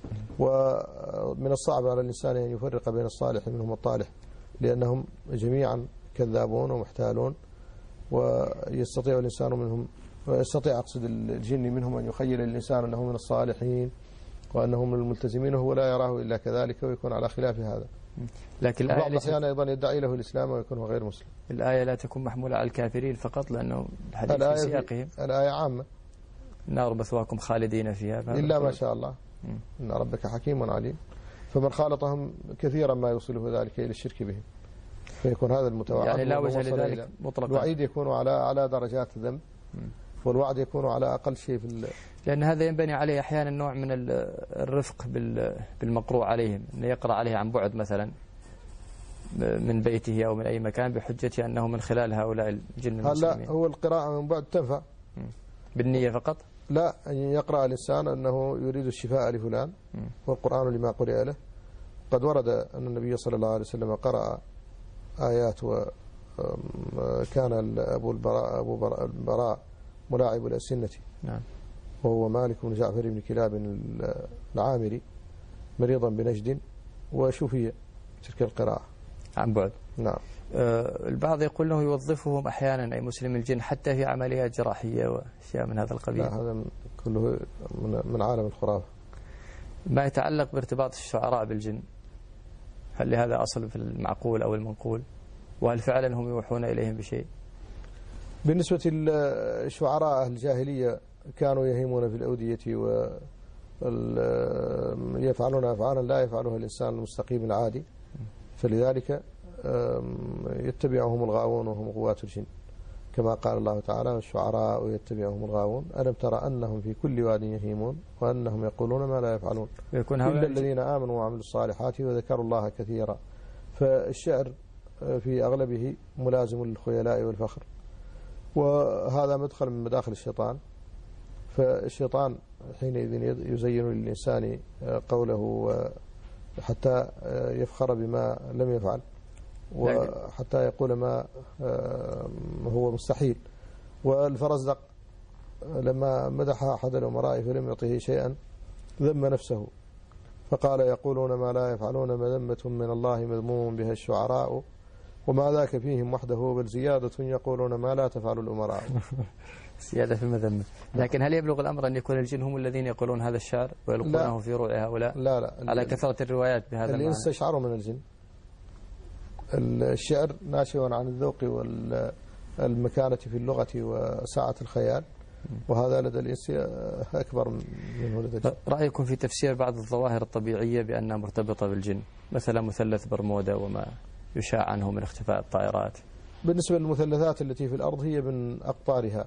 ومن الصعب على الإنسان أن يفرق بين الصالح منهم والطالح، لأنهم جميعا كذابون ومحتالون، ويستطيع الإنسان منهم ويستطيع أقصد الجن منهم أن يخيل الإنسان أنه من الصالحين وأنهم من الملتزمين وهو لا يراه إلا كذلك ويكون على خلاف هذا. لكن بعض الأحيان أيضا يدعي له الإسلام ويكون هو غير مسلم. الآية لا تكون محمولة على الكافرين فقط، لأنه الحديث في سياقهم. الآية عامة: النار مثواكم خالدين فيها إلا ما شاء الله إن ربك حكيم عليم. فمن خالطهم كثيرا ما يوصله ذلك إلى الشرك بهم، فيكون هذا المتوعد. يعني لا وجه لذلك مطلقا. الوعيد يكون على درجات الذنب، والوعد يكون على أقل شيء لأن هذا ينبني عليه أحيانا نوع من الرفق بالمقروء عليهم، أن يقرأ عليه عن بعد مثلا من بيته أو من أي مكان بحجة أنه من خلال هؤلاء الجن المسلمين. لا، هو القراءة من بعد تنفع بالنية فقط؟ لا، أن يقرأ الإنسان أنه يريد الشفاء لفلان والقرآن لما قرئ له. قد ورد أن النبي صلى الله عليه وسلم قرأ آيات، وكان أبو البراء ملاعب الأسنة نعم. وهو مالك بن جعفر بن كلاب العامري مريضا بنجد وشفي تلك القراءة عن بعد. نعم. البعض يقول له يوظفهم أحيانا أي مسلم الجن حتى في عمليات جراحية وأشياء من هذا القبيل. لا، هذا كله من عالم الخرافة. ما يتعلق بارتباط الشعراء بالجن، هل لهذا أصل في المعقول أو المنقول؟ وهل فعلا هم يوحون إليهم بشيء؟ بالنسبة للشعراء الجاهلية كانوا يهيمون في الأودية ويفعلون أفعالا لا يفعلها الإنسان المستقيم العادي، فلذلك يتبعهم الغاوون وهم غوات الجن، كما قال الله تعالى: والشعراء يتبعهم الغاوون ألم ترى أنهم في كل واد يهيمون وأنهم يقولون ما لا يفعلون إلا الذين آمنوا وعملوا الصالحات وذكروا الله كثيرا. فالشعر في أغلبه ملازم للخيلاء والفخر، وهذا مدخل من مداخل الشيطان. فالشيطان حينئذ يزين للإنسان قوله حتى يفخر بما لم يفعل، وحتى يقول ما هو مستحيل. والفرزدق لما مدح أحد الأمراء فلم يعطه شيئا ذم نفسه فقال: يقولون ما لا يفعلون مذمة من الله مذموم بها الشعراء وما ذاك فيهم وحده بل زيادة يقولون ما لا تفعل الأمراء. زيادة في المذمة. لكن هل يبلغ الأمر أن يكون الجن هم الذين يقولون هذا الشعر ويلقونه في روع هؤلاء؟ لا على كثرة الروايات بهذا المعنى. الإنس يشعروا من الجن. الشعر ناشئ عن الذوق والمكانة في اللغة وسعة الخيال، وهذا لدى الإنس أكبر منه لدى الجن. رأيكم في تفسير بعض الظواهر الطبيعية بأنها مرتبطة بالجن، مثلا مثلث برمودا وما يشاع عنه من اختفاء الطائرات؟ بالنسبة للمثلثات التي في الأرض هي من أقطارها،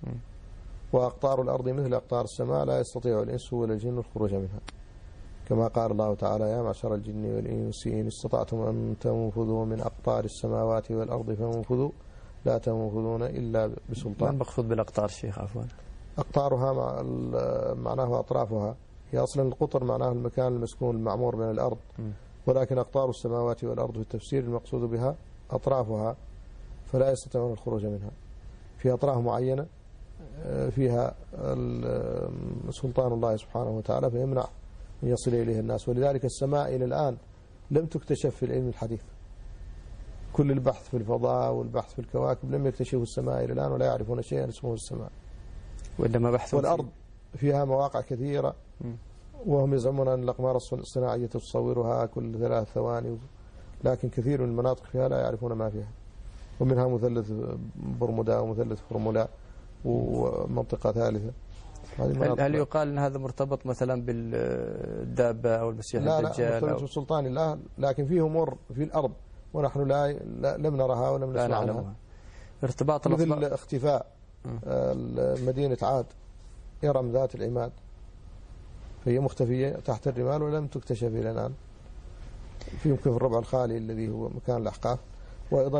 وأقطار الأرض مثل أقطار السماء لا يستطيع الإنس ولا الجن الخروج منها، كما قال الله تعالى: يا معشر الجن والإنس إن استطعتم أن تنفذوا من أقطار السماوات والأرض فانفذوا لا تنفذون إلا بسلطان. ما المقصود بالأقطار شيخ عفوا؟ أقطارها معناه أطرافها، هي أصلا القطر معناه المكان المسكون المعمور من الأرض، ولكن أقطار السماوات والأرض في التفسير المقصود بها أطرافها، فلا يستطيعون الخروج منها. في أطراف معينة فيها سلطان الله سبحانه وتعالى فيمنع أن يصل إليه الناس، ولذلك السماء إلى الآن لم تكتشف في العلم الحديث. كل البحث في الفضاء والبحث في الكواكب لم يكتشفوا السماء إلى الآن ولا يعرفون شيئا اسمه السماء. وإنما بحثوا والأرض فيها مواقع كثيرة، وهم يزعمون أن الأقمار الصناعية تصورها كل 3 ثواني، لكن كثير من المناطق فيها لا يعرفون ما فيها، ومنها مثلث برمودا ومثلث فرمولا ومنطقة ثالثة. هل يقال أن هذا مرتبط مثلا بالدابة أو المسيح الدجال؟ لا، مرتبط بسلطان الله، لكن فيه أمور في الأرض ونحن لم نرها ولم نسمع عنها. ارتباط مثل اختفاء مدينة عاد إرم ذات العماد، فهي مختفية تحت الرمال ولم تكتشف إلى الآن، يمكن في الربع الخالي الذي هو مكان الأحقاف. وأيضا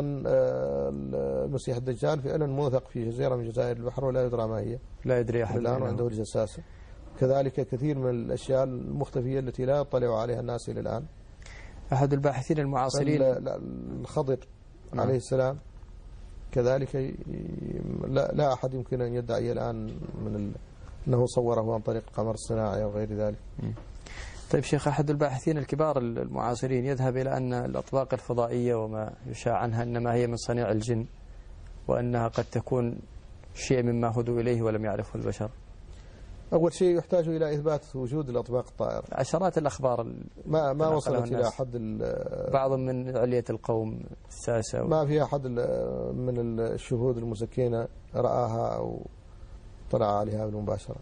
المسيح الدجال فعلا موثق في جزيرة من جزائر البحر ولا يدرى ما هي، لا يدري أحد الآن عنده الجساسة. كذلك كثير من الأشياء المختفية التي لا يطلع عليها الناس إلى الآن. أحد الباحثين المعاصرين الخضر عليه السلام كذلك لا أحد يمكن أن يدعي الآن أنه صوره عن طريق القمر الصناعي أو غير ذلك. طيب شيخ، أحد الباحثين الكبار المعاصرين يذهب إلى أن الأطباق الفضائية وما يشاع عنها إنما هي من صنيع الجن، وأنها قد تكون شيء مما هدوا إليه ولم يعرفه البشر. أول شيء يحتاج إلى إثبات وجود الأطباق الطائرة. عشرات الأخبار ما وصلت إلى حد بعض من علية القوم الساسة ما في أحد من الشهود المسكين رآها أو طلع عليها بالمباشرة.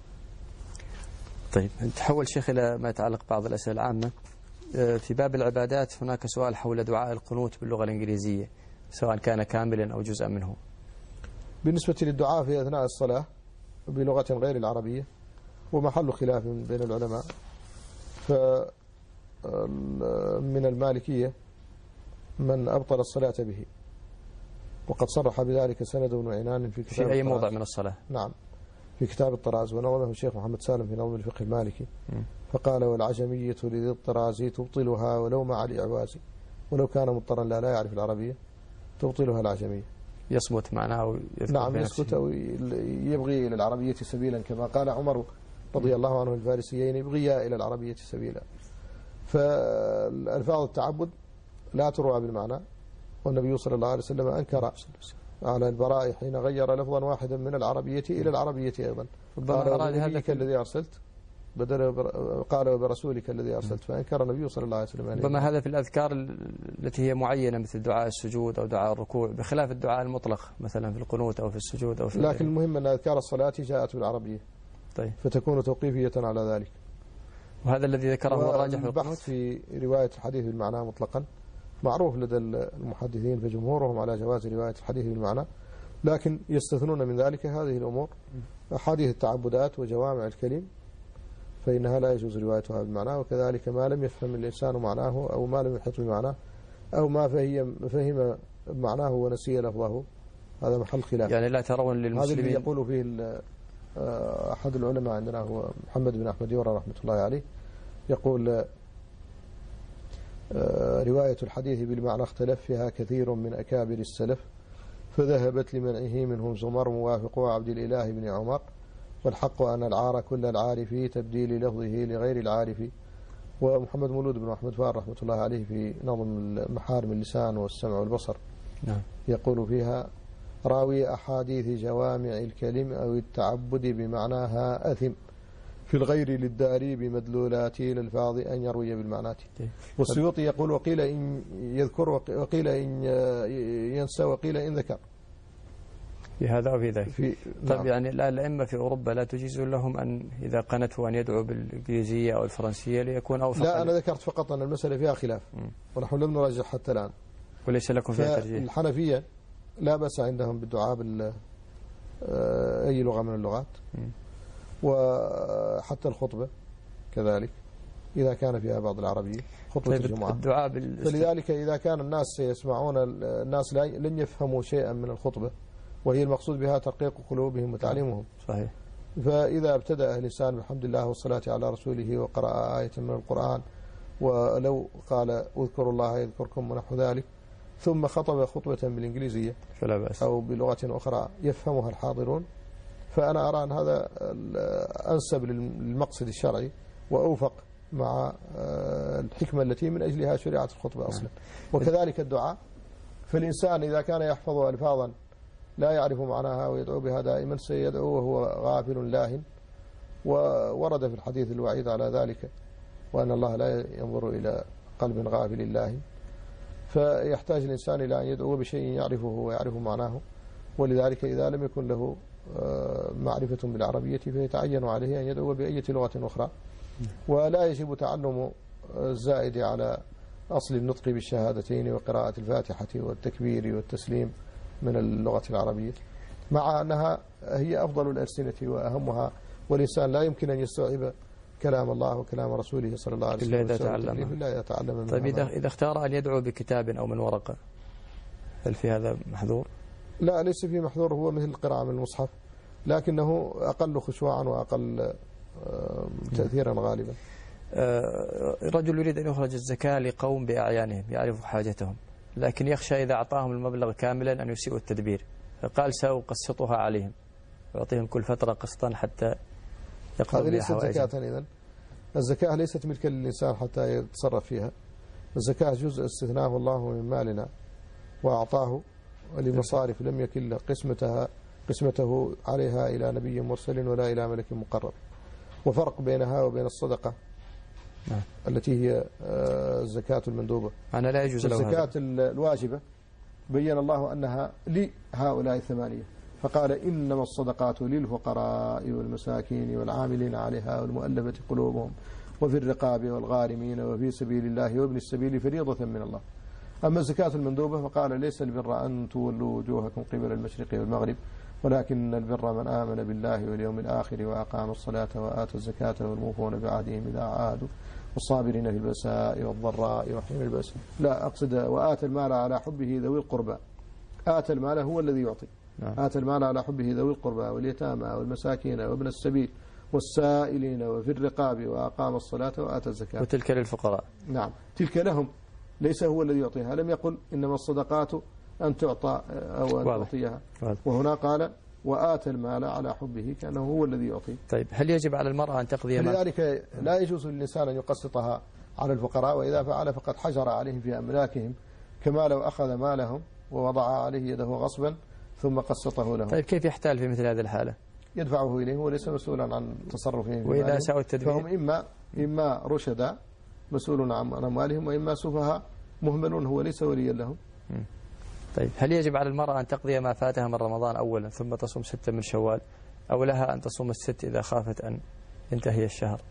طيب نتحول شيخ إلى ما يتعلق بعض الأسئلة العامة. في باب العبادات هناك سؤال حول دعاء القنوت باللغة الإنجليزية، سواء كان كاملا أو جزءا منه. بالنسبة للدعاء في أثناء الصلاة بلغة غير العربية ومحل خلاف بين العلماء، فمن المالكية من أبطل الصلاة به، وقد صرح بذلك سند بن عنان في كتاب في أي موضع من الصلاة. نعم، في كتاب الطراز، ونظمه الشيخ محمد سالم في نظم الفقه المالكي. فقال: والعجمية لذي الطراز تبطلها ولو مع الإعواز، ولو كان مضطرا لا يعرف العربية تبطلها العجمية. يصمت معناه نعم يسكت أو يبغي إلى العربية سبيلا، كما قال عمر رضي الله عنه الفارسيين: يبغيا إلى العربية سبيلا. فالألفاظ التعبد لا تروى بالمعنى، والنبي صلى الله عليه وسلم أنكر على البراء حين غير لفظا واحدا من العربية إلى العربية أيضا، قال: وبنبيك الذي أرسلت بدل قال: وبرسولك الذي أرسلت، فأنكر النبي صلى الله عليه وسلم. ربما هذا في الأذكار التي هي معينة مثل دعاء السجود أو دعاء الركوع، بخلاف الدعاء المطلق مثلا في القنوت أو في السجود أو في لكن المهم أن أذكار الصلاة جاءت بالعربية، طيب، فتكون توقيفية على ذلك. وهذا الذي ذكره الراجح في البحث في رواية الحديث بالمعنى مطلقا معروف لدى المحدثين، فجمهورهم على جواز رواية الحديث بالمعنى، لكن يستثنون من ذلك هذه الأمور: أحاديث التعبدات وجوامع الكلم فإنها لا يجوز روايتها بالمعنى، وكذلك ما لم يفهم الإنسان معناه أو ما لم يحط بمعناه أو ما فهم معناه ونسي لفظه، هذا محل خلاف. يعني لا ترون للمسلمين، هذا اللي يقول فيه أحد العلماء عندنا هو محمد بن أحمد يورى رحمة الله عليه، يقول: رواية الحديث بالمعنى اختلف فيها كثير من أكابر السلف، فذهبت لمنعه منهم زمر موافق عبد الإله بن عمر، والحق أن العار كل العار في تبديل لفظه لغير العارف. ومحمد مولود بن أحمد فار رحمة الله عليه في نظم محارم اللسان والسمع والبصر يقول فيها: راوي أحاديث جوامع الكلم أو التعبد بمعناها أثم، في الغير للداري بمدلولات الألفاظ أن يروي بالمعنات. والسيوطي يقول: وقيل إن يذكر وقيل إن ينسى وقيل إن ذكر، في هذا وفي ذاك. طيب نعم. يعني الأئمة في أوروبا لا تجيز لهم أن إذا قنته أن يدعو بالإنجليزية أو الفرنسية ليكون أوفق؟ لا، أنا ذكرت فقط أن المسألة فيها خلاف ونحن لم نرجح حتى الآن، وليس لكم فيها ترجيح. الحنفية لا بأس عندهم بالدعاء أي لغة من اللغات، وحتى الخطبة كذلك إذا كان فيها بعض العربية، خطبة طيب الجمعة. الدعاء فلذلك إذا كان الناس يسمعون، الناس لن يفهموا شيئا من الخطبة، وهي المقصود بها ترقيق قلوبهم وتعليمهم. صحيح. فإذا ابتدأ الإنسان بحمد الله والصلاة على رسوله وقرأ آية من القرآن، ولو قال: اذكروا الله يذكركم ونحو ذلك، ثم خطب خطبة بالإنجليزية فلا بأس، أو بلغة أخرى يفهمها الحاضرون، فأنا أرى أن هذا أنسب للمقصد الشرعي وأوفق مع الحكمة التي من أجلها شريعة الخطبة أصلا. وكذلك الدعاء، فالإنسان إذا كان يحفظ ألفاظا لا يعرف معناها ويدعو بها دائما سيدعو وهو غافل لاهٍ، وورد في الحديث الوعيد على ذلك، وأن الله لا ينظر إلى قلب غافل لاهٍ. فيحتاج الإنسان إلى أن يدعو بشيء يعرفه ويعرف معناه، ولذلك إذا لم يكن له معرفة بالعربية فيتعين عليه أن يدعو بأية لغة أخرى. ولا يجب تعلم الزائد على أصل النطق بالشهادتين وقراءة الفاتحة والتكبير والتسليم من اللغة العربية، مع أنها هي أفضل الألسنة وأهمها، والإنسان لا يمكن أن يستوعب كلام الله وكلام رسوله صلى الله عليه وسلم إلا إذا تعلم. طيب إذا اختار أن يدعو بكتاب أو من ورقة، هل في هذا محظور؟ لا، ليس فيه محظور، هو مثل القراءة من المصحف، لكنه أقل خشوعا وأقل تأثيرا غالبا. رجل يريد أن يخرج الزكاة لقوم بأعيانهم يعرف حاجتهم، لكن يخشى إذا أعطاهم المبلغ كاملا أن يسيئوا التدبير، فقال: سأقسطها عليهم، يعطيهم كل فترة قسطا حتى يقضوا بها حوائجهم. هذه ليست زكاة إذن. الزكاة ليست ملكا للإنسان حتى يتصرف فيها، الزكاة جزء استثناه الله من مالنا وأعطاه لمصارف لم يكن قسمته عليها إلى نبي مرسل ولا إلى ملك مقرب. وفرق بينها وبين الصدقة التي هي الزكاة المندوبة. أنا لا يجوز له الزكاة الواجبة بين الله أنها لهؤلاء الثمانية، فقال: إنما الصدقات للفقراء والمساكين والعاملين عليها والمؤلفة قلوبهم وفي الرقاب والغارمين وفي سبيل الله وابن السبيل فريضة من الله. أما الزكاة المندوبة فقال: ليس البر أن تولوا وجوهكم قبل المشرق والمغرب، ولكن البر من آمن بالله واليوم الآخر وأقام الصلاة وآتى الزكاة والموفون بعهدهم إذا عاهدوا والصابرين في البأساء والضراء وحين البأس. لا أقصد وآتى المال على حبه ذوي القربى. آتى المال هو الذي يعطي. آتى المال على حبه ذوي القربى واليتامى والمساكين وابن السبيل والسائلين وفي الرقاب وأقام الصلاة وآتى الزكاة. وتلك للفقراء. نعم، تلك لهم، ليس هو الذي يعطيها. لم يقل إنما الصدقات أن تعطى أو أن تعطيها. وهنا قال وآتى المال على حبه كأنه هو الذي يعطي. طيب هل يجب على المرأة أن تقضي مال؟ لذلك لا يجوز للإنسان أن يقسطها على الفقراء، وإذا فعل فقد حجر عليهم في أملاكهم، كما لو أخذ مالهم ووضع عليه يده غصبا ثم قسطه لهم. طيب كيف يحتال في مثل هذه الحالة؟ يدفعه إليه وليس مسؤولا عن تصرفهم، وإذا ساءوا التدبير فهم إما رشدا مسؤول عن أموالهم، وإما سفهاء مهملون هو ليس وليا لهم. طيب هل يجب على المرأة أن تقضي ما فاتها من رمضان أولا ثم تصوم 6 من شوال، أو لها أن تصوم ال6 إذا خافت أن ينتهي الشهر؟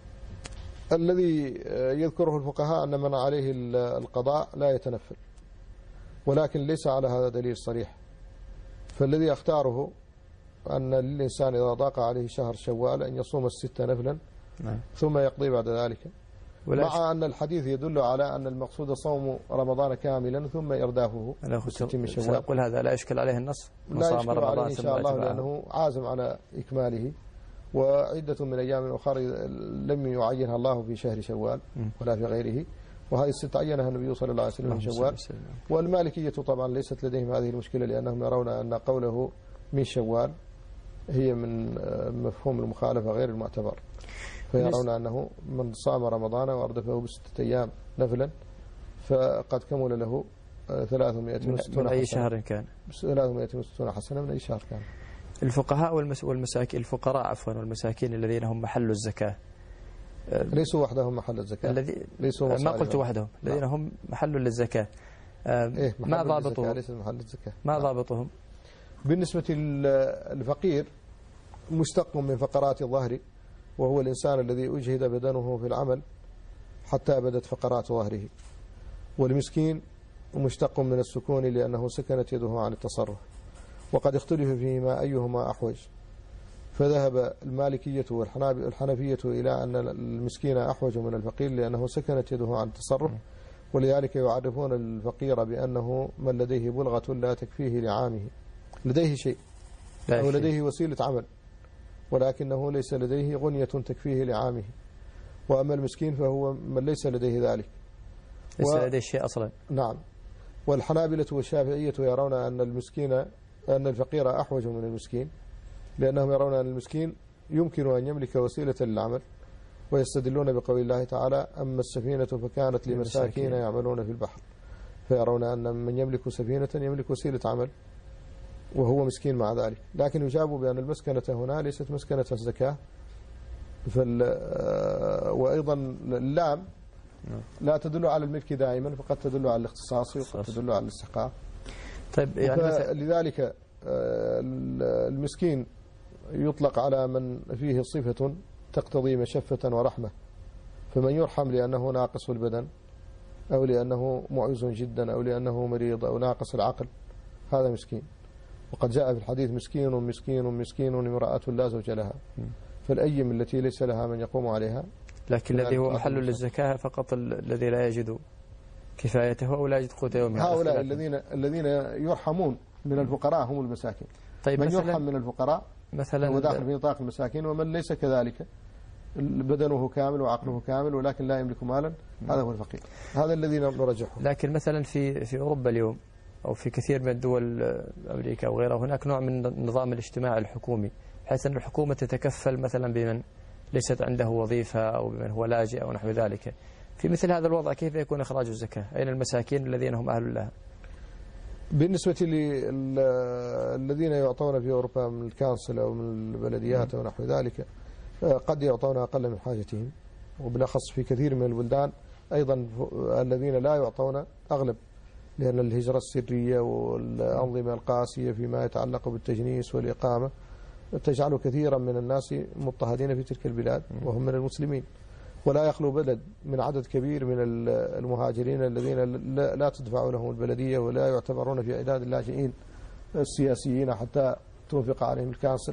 الذي يذكره الفقهاء أن من عليه القضاء لا يتنفل، ولكن ليس على هذا دليل صريح. فالذي أختاره أن للإنسان إذا ضاق عليه شهر شوال أن يصوم ال6 نفلا ثم يقضي بعد ذلك، مع أن الحديث يدل على أن المقصود صوم رمضان كاملا ثم إردافه ب6 من شوال. سأقول هذا لا يشكل عليه النص، لا يشكل عليه إن شاء الله، لأنه عازم على إكماله، وعدة من أيام أخرى لم يعينها الله في شهر شوال ولا في غيره، وهذه ال6 عينها النبي صلى الله عليه وسلم من شوال. والمالكية طبعا ليست لديهم هذه المشكلة، لأنهم يرون أن قوله من شوال هي من مفهوم المخالفة غير المعتبر، فيرون أنه من صام رمضان وأردفه ب6 أيام نفلا فقد كمل له 360 من أي شهر كان 360 حسنة من أي شهر كان. الفقهاء والمساكين، الفقراء عفوا والمساكين الذين هم محل الزكاة ليسوا وحدهم محل الزكاة، ما قلت وحدهم، الذين هم محل للزكاة، ما ضابطهم؟ ليس محل الزكاة. ما ضابطهم؟ بالنسبة للفقير مشتق من فقرات الظهر، وهو الإنسان الذي أجهد بدنه في العمل حتى بدت فقرات ظهره. والمسكين مشتق من السكون لأنه سكنت يده عن التصرف، وقد اختلف فيما أيهما أحوج، فذهب المالكية والحنفية إلى أن المسكين أحوج من الفقير لأنه سكنت يده عن التصرف، ولذلك يعرفون الفقير بأنه من لديه بلغة لا تكفيه لعامه، لديه شيء أو لديه وسيلة عمل ولكنه ليس لديه غنية تكفيه لعامه. وأما المسكين فهو من ليس لديه ذلك، ليس لديه شيء أصلا. نعم. والحنابلة والشافعية يرون أن الفقير أحوج من المسكين، لأنهم يرون أن المسكين يمكن أن يملك وسيلة للعمل، ويستدلون بقول الله تعالى أما السفينة فكانت لمساكين يعملون في البحر، فيرون أن من يملك سفينة يملك وسيلة عمل وهو مسكين مع ذلك. لكن يجابوا بأن المسكنة هنا ليست مسكنة الزكاة، وأيضا اللام لا تدل على الملك دائما، فقد تدل على الاختصاص وقد تدل على الاستحقاق. طيب يعني لذلك المسكين يطلق على من فيه صفة تقتضي مشفة ورحمة، فمن يرحم لأنه ناقص البدن أو لأنه معوز جدا أو لأنه مريض أو ناقص العقل هذا مسكين. وقد جاء في الحديث مسكين مسكين مسكين امرأة لا زوج لها، فالأيم التي ليس لها من يقوم عليها. لكن الذي هو محل للزكاة فقط الذي لا يجد كفايته أو لا يجد قوت يومه. هؤلاء الذين يرحمون من الفقراء هم المساكين. طيب من يرحم من الفقراء مثلا هو داخل في نطاق المساكين، ومن ليس كذلك بدنه كامل وعقله كامل ولكن لا يملك مالا هذا هو الفقير، هذا الذي نرجحه. لكن مثلا في أوروبا اليوم أو في كثير من الدول أمريكا أو غيرها هناك نوع من النظام الاجتماعي الحكومي، بحيث أن الحكومة تتكفل مثلا بمن ليست عنده وظيفة أو بمن هو لاجئ أو نحو ذلك. في مثل هذا الوضع كيف يكون إخراج الزكاة؟ أين المساكين الذين هم أهل لها؟ بالنسبة للذين يعطون في أوروبا من الكانسل أو من البلديات أو نحو ذلك قد يعطون أقل من حاجتهم، وبالأخص في كثير من البلدان أيضا الذين لا يعطون أغلب، لأن الهجرة السرية والأنظمة القاسية فيما يتعلق بالتجنيس والإقامة تجعل كثيرا من الناس مضطهدين في تلك البلاد وهم من المسلمين، ولا يخلو بلد من عدد كبير من المهاجرين الذين لا تدفع لهم البلدية ولا يعتبرون في أعداد اللاجئين السياسيين حتى توافق عليهم الكانسل،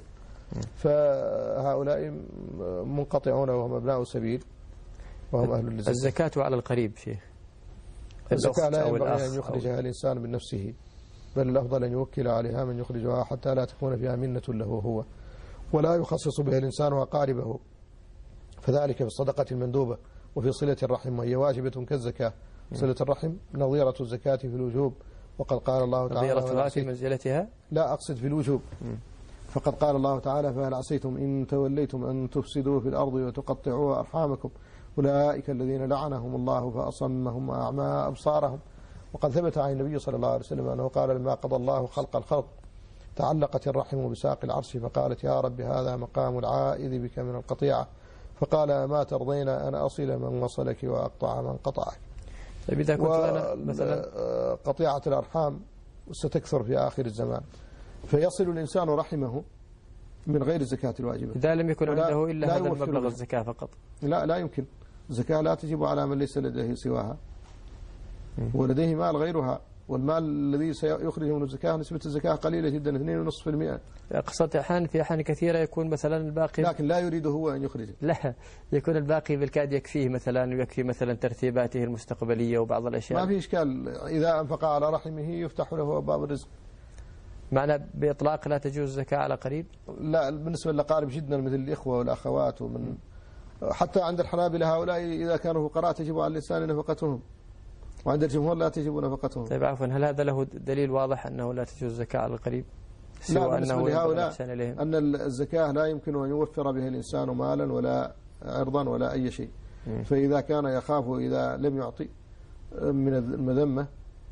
فهؤلاء منقطعون وهم أبناء سبيل وهم أهل للزكاة. الزكاة على القريب شيخ، الزكاة لا ينبغي أن يخرجها الإنسان من نفسه، بل الأفضل أن يوكل عليها من يخرجها حتى لا تكون فيها منة له هو، ولا يخصص بها الإنسان وأقاربه، فذلك في الصدقة المندوبة وفي صلة الرحم، وهي واجبة كالزكاة. صلة الرحم نظيرة الزكاة في الوجوب وقد قال الله تعالى نظيرتها في منزلتها، لا أقصد في الوجوب. فقد قال الله تعالى فهل عصيتم إن توليتم أن تفسدوا في الأرض وتقطعوا أرحامكم أولئك الذين لعنهم الله فأصمهم وأعمى أبصارهم. وقد ثبت عن النبي صلى الله عليه وسلم أنه قال لما قضى الله خلق الخلق تعلقت الرحم بساق العرش فقالت يا رب هذا مقام العائذ بك من القطيعة، فقال ما ترضين أن أصل من وصلك وأقطع من قطعك. طيب إذا كنت أنا مثلا قطيعة الأرحام ستكثر في آخر الزمان، فيصل الإنسان رحمه من غير الزكاة الواجبة إذا لم يكن عنده إلا هذا المبلغ الزكاة فقط. لا يمكن. الزكاة لا تجب على من ليس لديه سواها ولديه مال غيرها، والمال الذي سيخرجه من الزكاة نسبة الزكاة قليلة جدا 2.5%. أقصد في أحيان كثيرة يكون مثلا الباقي، لكن لا يريد هو أن يخرجه، لا يكون الباقي بالكاد يكفيه مثلا، ويكفي مثلا ترتيباته المستقبلية وبعض الأشياء. ما في إشكال، إذا أنفق على رحمه يفتح له باب الرزق. معنى بإطلاق لا تجوز الزكاة على قريب؟ لا، بالنسبة للأقارب جدا مثل الإخوة والأخوات، ومن حتى عند الحنابلة هؤلاء إذا كانوا فقراء تجب على الإنسان نفقتهم، وعند الجمهور لا تجب نفقتهم. طيب عفوا، هل هذا له دليل واضح أنه لا تجوز الزكاة على القريب؟ لا، بالنسبة لهؤلاء أن الزكاة لا يمكن أن يوفر بها الإنسان مالا ولا عرضا ولا أي شيء. فإذا كان يخاف إذا لم يعطي من المذمة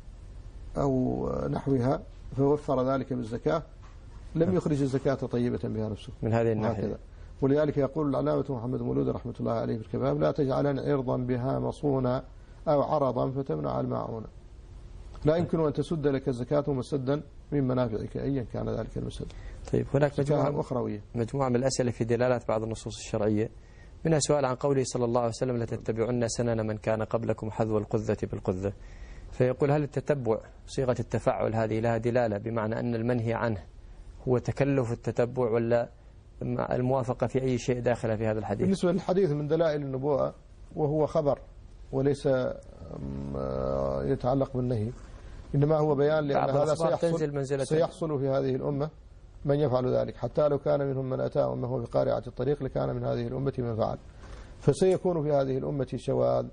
أو نحوها فوفر ذلك بالزكاة لم يخرج الزكاة طيبة بها نفسه من هذه الناحية. ولذلك يقول العلامة محمد مولود رحمة الله عليه في الكباب لا تجعلن عرضا بها مصونا أو عرضا فتمنع الماعون. لا يمكن أن تسد لك الزكاة مسدا من منافعك أيا كان ذلك المسد. طيب هناك مجموعة من الأسئلة في دلالات بعض النصوص الشرعية، منها سؤال عن قوله صلى الله عليه وسلم لتتبعن سنن من كان قبلكم حذو القذة بالقذة، فيقول هل التتبع صيغة التفعل هذه لها دلالة بمعنى أن المنهي عنه هو تكلف التتبع ولا الموافقة في أي شيء داخل في هذا الحديث؟ بالنسبة للحديث من دلائل النبوة وهو خبر وليس يتعلق بالنهي، إنما هو بيان لأن هذا سيحصل في هذه الأمة من يفعل ذلك، حتى لو كان منهم من أتى أمه بقارعة الطريق لكان من هذه الأمة من فعل. فسيكون في هذه الأمة شواذ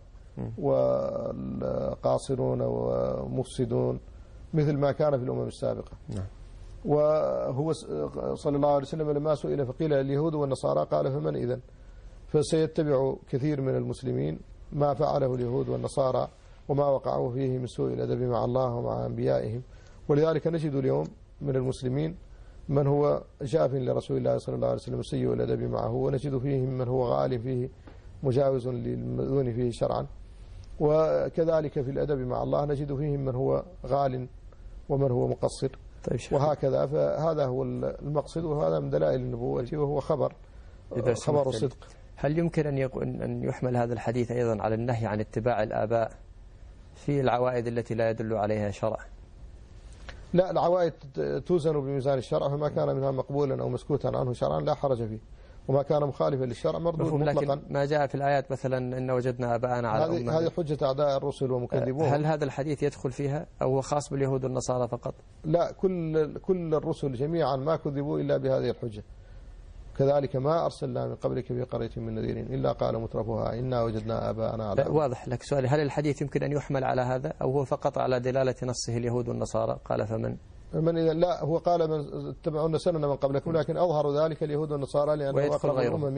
وقاصرون ومفسدون مثل ما كان في الأمم السابقة. وهو صلى الله عليه وسلم لما سئل فقيل اليهود والنصارى قال فمن إذن؟ فسيتبع كثير من المسلمين ما فعله اليهود والنصارى وما وقعوا فيه من سوء الأدب مع الله ومع أنبيائهم. ولذلك نجد اليوم من المسلمين من هو جاف لرسول الله صلى الله عليه وسلم سيء الأدب معه، ونجد فيهم من هو غال فيه مجاوز للمأذون فيه شرعا، وكذلك في الأدب مع الله نجد فيهم من هو غال ومن هو مقصر. طيب وهكذا، فهذا هو المقصد، وهذا من دلائل النبوة وهو خبر الصدق. هل يمكن أن يحمل هذا الحديث أيضا على النهي عن اتباع الآباء في العوائد التي لا يدل عليها شرع؟ لا، العوائد توزن بميزان الشرع، فما كان منها مقبولا أو مسكوتا عنه شرعا لا حرج فيه، وما كان مخالفا للشرع مردود مطلقا. لكن ما جاء في الآيات مثلا إن وجدنا آباءنا على أمة، هذه حجة أعداء الرسل ومكذبون. هل هذا الحديث يدخل فيها أو هو خاص باليهود والنصارى فقط؟ لا، كل الرسل جميعا ما كذبوا إلا بهذه الحجة. كذلك ما أرسلنا من قبلك في قرية من نذير إلا قال مترفوها إنا وجدنا آباءنا على أمة. واضح. لك سؤالي، هل الحديث يمكن أن يحمل على هذا أو هو فقط على دلالة نصه اليهود والنصارى؟ قال فمن إذا لا، هو قال من اتبعون سنن من قبلكم، لكن أظهر ذلك اليهود والنصارى لأنه أقرب الأمم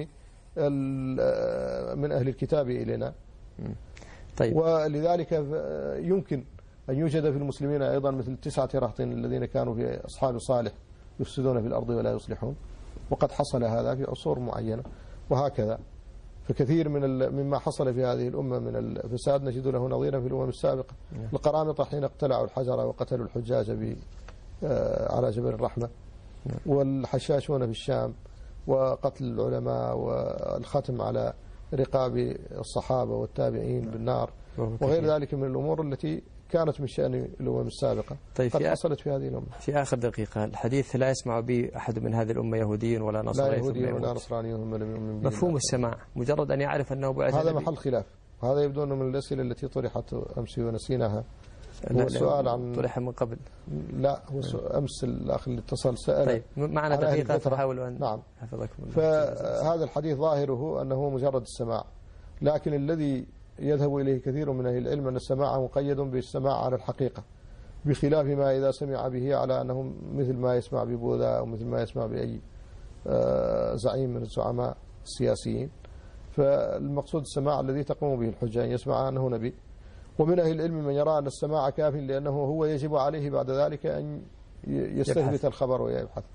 من أهل الكتاب إلينا. طيب. ولذلك يمكن أن يوجد في المسلمين أيضا مثل 9 رهط الذين كانوا في أصحاب صالح يفسدون في الأرض ولا يصلحون، وقد حصل هذا في عصور معينة، وهكذا فكثير مما حصل في هذه الأمة من الفساد نجد له نظيرا في الأمم السابقة. القرامطة حين اقتلعوا الحجر وقتلوا الحجاج على جبل الرحمة، والحشاشون في الشام وقتل العلماء والختم على رقاب الصحابة والتابعين بالنار وغير ذلك من الأمور التي كانت من شأن الأمم السابقة. طيب قد حصلت في هذه الأمة. في آخر دقيقة، الحديث لا يسمع به أحد من هذه الأمة يهودي ولا نصراني، لا يهودي ولا نصراني هم لم يؤمن به. مفهوم السماع مجرد أن يعرف أنه بعث هذا محل خلاف، وهذا يبدو أنه من الأسئلة التي طرحت أمس ونسيناها. هو السؤال عن طرح من قبل. لا، هو أمس الأخ اللي اتصل سأل. طيب معنا دقيقة فحاول أن نعم. حفظكم الله. فهذا الحديث ظاهره أنه مجرد السماع، لكن الذي يذهب إليه كثير من أهل العلم أن السماع مقيد بالسماع على الحقيقة، بخلاف ما إذا سمع به على أنه مثل ما يسمع ببوذا أو مثل ما يسمع بأي زعيم من الزعماء السياسيين. فالمقصود السماع الذي تقوم به الحجة، أن يسمع أنه نبي. ومن أهل العلم من يرى أن السماع كاف، لأنه هو يجب عليه بعد ذلك أن يستثبت الخبر ويبحث.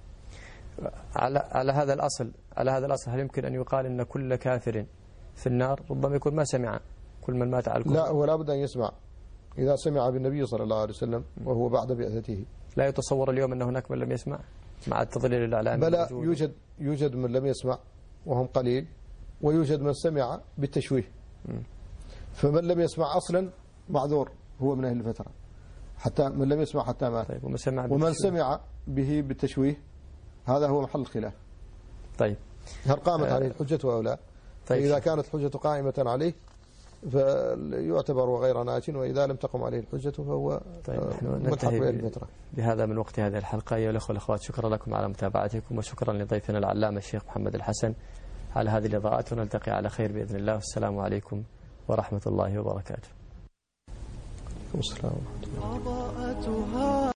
على هذا الأصل هل يمكن أن يقال أن كل كافر في النار؟ ربما يكون ما سمع، كل من مات على الكفر. لا، ولا بد أن يسمع. إذا سمع بالنبي صلى الله عليه وسلم وهو بعد بعثته. لا يتصور اليوم أن هناك من لم يسمع مع التضليل الإعلامي؟ بلى، يوجد من لم يسمع وهم قليل، ويوجد من سمع بالتشويه. فمن لم يسمع أصلا معذور، هو من أهل الفترة، حتى من لم يسمع حتى مات. طيب، ومن سمع به بالتشويه هذا هو محل الخلاف. طيب، هل قامت عليه الحجة أو لا؟ طيب، فإذا كانت الحجة قائمة عليه فيعتبر غير ناج، وإذا لم تقم عليه الحجة فهو ملحق بالفترة. بهذا من وقت هذه الحلقة. أيها الأخوة والأخوات، شكرا لكم على متابعتكم، وشكرا لضيفنا العلامة الشيخ محمد الحسن على هذه الإضاءات، ونلتقي على خير بإذن الله. والسلام عليكم ورحمة الله وبركاته. السلام ورحمة الله.